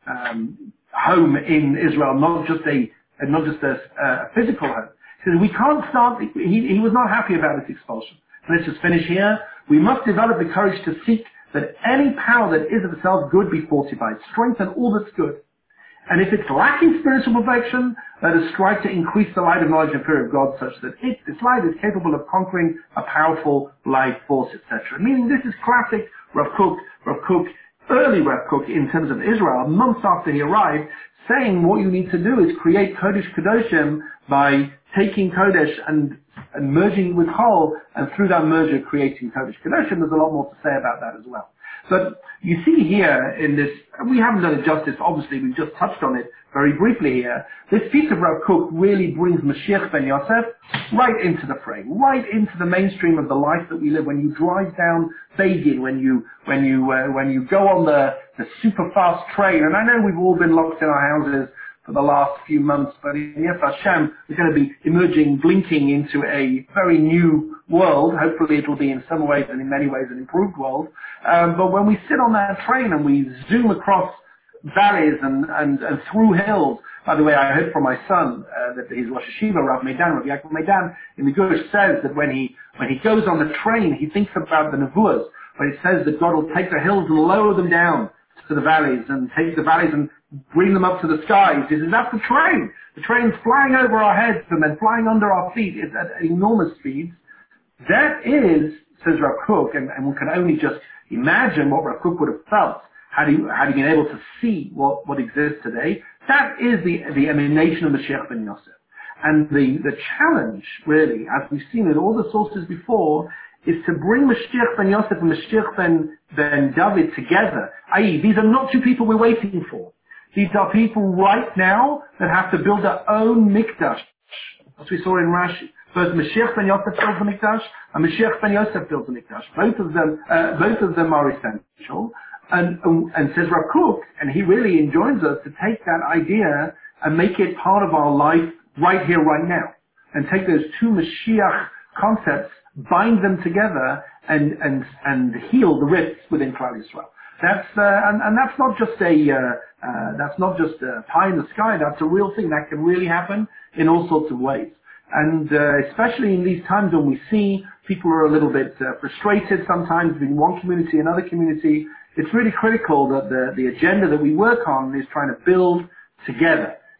[SPEAKER 2] um, home in Israel, not just a, not just a, a physical home. He says, we can't start, he, he was not happy about this expulsion. Let's just finish here. We must develop the courage to seek that any power that is of itself good be fortified, strengthen all that's good. And if it's lacking spiritual perfection, let us strive to increase the light of knowledge and fear of God such that it, this light is capable of conquering a powerful light force, et cetera. Meaning this is classic Rav Kook, Rav Kook, early Rav Kook in terms of Israel, months after he arrived, saying what you need to do is create Kodesh Kedoshim by taking Kodesh and, and merging with Chol, and through that merger creating Kodesh Kedoshim. There's a lot more to say about that as well. But you see here in this, we haven't done it justice, obviously, we've just touched on it very briefly here. This piece of Rav Kook really brings Mashiach ben Yosef right into the frame, right into the mainstream of the life that we live. When you drive down Begin, when you, when you, uh, when you go on the, the super fast train, and I know we've all been locked in our houses for the last few months, but in Yes Hashem, we're going to be emerging, blinking into a very new world. Hopefully it will be in some ways and in many ways an improved world. Um, but when we sit on that train and we zoom across valleys and, and, and through hills, by the way, I heard from my son uh, that his Rosh Hashiva, Rav Meidan, Rav Yaakov Meidan, in the Gurush says that when he, when he goes on the train, he thinks about the Nevuahs, where it says that God will take the hills and lower them down to the valleys and take the valleys and bring them up to the skies. He says, that's the train. The train's flying over our heads and then flying under our feet. It's at enormous speeds. That is, says Rav Kook, and, and one can only just imagine what Rav Kook would have felt had he, had he been able to see what, what exists today. That is the, the emanation of Mashiach ben Yosef. And the, the challenge, really, as we've seen in all the sources before, is to bring Mashiach ben Yosef and Mashiach ben, ben David together. that is, these are not two people we're waiting for. These are people right now that have to build their own mikdash, as we saw in Rashi. Both Mashiach ben Yosef builds the mikdash, and Mashiach ben Yosef builds the mikdash. Both of them, uh, both of them are essential. And, and, and says Rav Kook, and he really enjoins us to take that idea and make it part of our life right here, right now. And take those two Mashiach concepts, bind them together, and, and, and heal the rifts within Klal Yisrael. That's, uh, and, and that's not just a, uh, uh, that's not just a pie in the sky, that's a real thing that can really happen in all sorts of ways. And, uh, especially in these times when we see people are a little bit uh, frustrated sometimes between one community and another community, it's really critical that the, the agenda that we work on is trying to build together.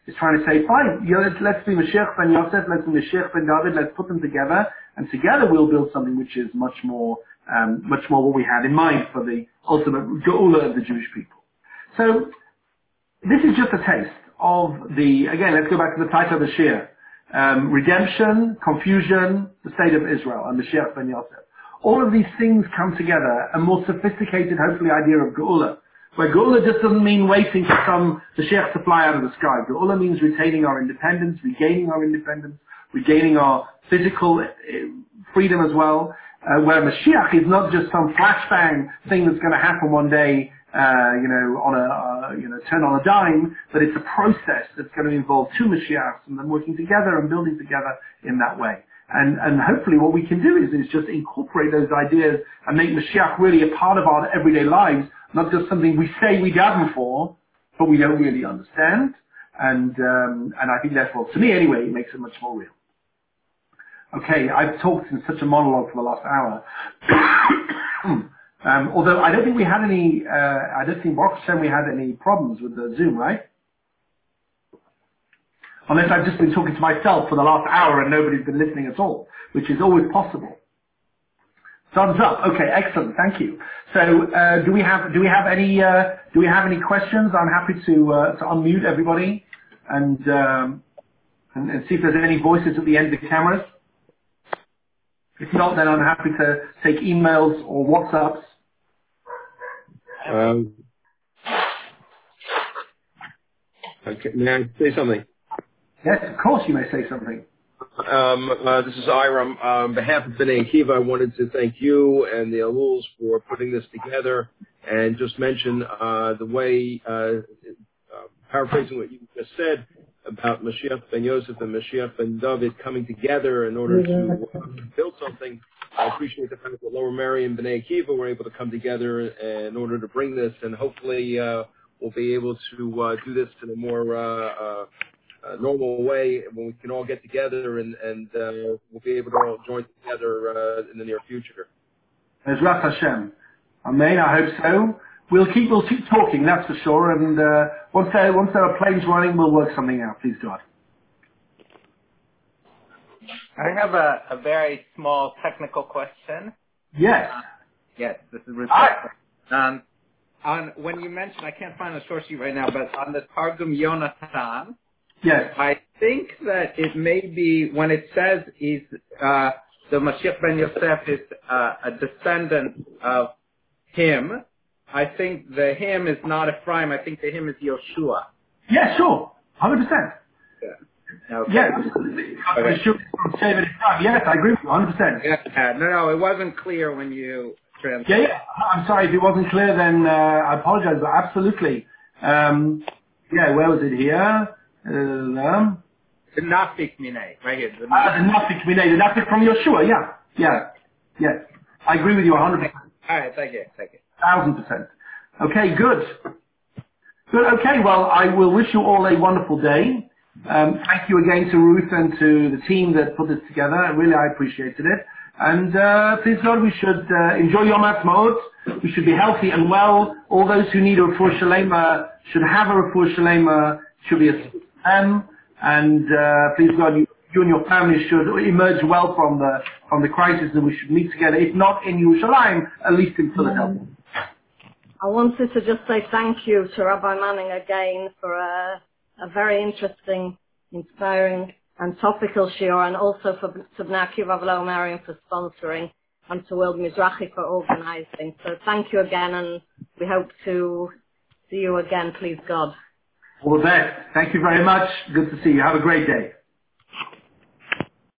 [SPEAKER 2] is trying to say, fine, you know, let's, let's be Mashiach ben Yosef, let's be Mashiach ben David, let's put them together, and together we'll build something which is much more, um, much more what we had in mind for the ultimate Geula of the Jewish people. So, this is just a taste of the, again, let's go back to the title of the Shir. Um, redemption, confusion, the state of Israel, and Mashiach ben Yosef. All of these things come together, a more sophisticated, hopefully, idea of Geula. Where Geula just doesn't mean waiting for some Mashiach to fly out of the sky. Geula means retaining our independence, regaining our independence, regaining our physical freedom as well. Uh, where Mashiach is not just some flashbang thing that's going to happen one day, uh, you know, on a, uh, you know, turn on a dime, but it's a process that's going to involve two Mashiachs and them working together and building together in that way. And, and hopefully what we can do is, is just incorporate those ideas and make Mashiach really a part of our everyday lives, not just something we say we daven for, but we don't really understand. And, um, and I think therefore, to me anyway, it makes it much more real. Okay, I've talked in such a monologue for the last hour. um, although I don't think we had any, uh, I don't think Baruch Hashem we had any problems with the Zoom, right? Unless I've just been talking to myself for the last hour and nobody's been listening at all, which is always possible. Thumbs up. Okay, excellent. Thank you. So, uh, do we have do we have any uh, do we have any questions? I'm happy to uh, to unmute everybody and, um, and and see if there's any voices at the end of the cameras. If not, then I'm happy to take emails or WhatsApps.
[SPEAKER 3] Um, okay, may I say something?
[SPEAKER 2] Yes, of course you may say something.
[SPEAKER 3] Um, uh, this is Iram. Uh, on behalf of B'nai Akiva, I wanted to thank you and the Aluls for putting this together and just mention uh, the way, uh, uh, paraphrasing what you just said about Mashiach ben Yosef and Mashiach ben David coming together in order to uh, build something. I appreciate the fact that Lower Mary and B'nai Akiva were able to come together in order to bring this, and hopefully uh, we'll be able to uh, do this in a more uh, uh, Uh, normal way when we can all get together and, and uh, we'll be able to all join together uh, in the near future.
[SPEAKER 2] Ezrat Hashem. Amen. I hope so. We'll keep we'll keep talking, that's for sure. And uh, once there once there are planes running, we'll work something out. Please God.
[SPEAKER 4] I have a, a very small technical question.
[SPEAKER 2] Yes.
[SPEAKER 4] Uh, yes, this is respectful. Um, on when you mentioned, I can't find the source sheet right now, but on the Targum Yonatan.
[SPEAKER 2] Yes.
[SPEAKER 4] I think that it may be, when it says he's, uh, the Mashiach ben Yosef is uh, a descendant of him, I think the him is not Ephraim, I think the him is Yoshua.
[SPEAKER 2] Yeah, sure. one hundred percent.
[SPEAKER 4] Yeah. Okay.
[SPEAKER 2] Yeah, absolutely.
[SPEAKER 4] Okay.
[SPEAKER 2] Yes, I agree with you, one hundred percent.
[SPEAKER 4] Yeah, no, no, it wasn't clear when you translated.
[SPEAKER 2] Yeah, yeah. I'm sorry if it wasn't clear, then uh, I apologize, but absolutely. Um, yeah, where was it here? Um,
[SPEAKER 4] the Nafik Minei, right here. The
[SPEAKER 2] uh, the Nafik Minei, the Nafik from Yeshua, yeah, yeah, yes. I agree with you one hundred percent.
[SPEAKER 4] All right, thank you, thank you.
[SPEAKER 2] one thousand percent. Okay, good. Good, okay, well, I will wish you all a wonderful day. Um, thank you again to Ruth and to the team that put this together. Really, I appreciated it. And uh, please God, we should uh, enjoy Yom Ha'atzmaut. We should be healthy and well. All those who need a refuah shalema should have a refuah shalema. Should be a Um, and uh, please God, you, you and your family should emerge well from the from the crisis, and we should meet together, if not in Yerushalayim, at least in Philadelphia.
[SPEAKER 5] I wanted to just say thank you to Rabbi Manning again for a, a very interesting, inspiring, and topical shiur, and also for to B'nai Akiva V'lo Mariam for sponsoring, and to World Mizrachi for organising. So thank you again, and we hope to see you again, please God.
[SPEAKER 2] All the best. Thank you very much. Good to see you. Have a great day.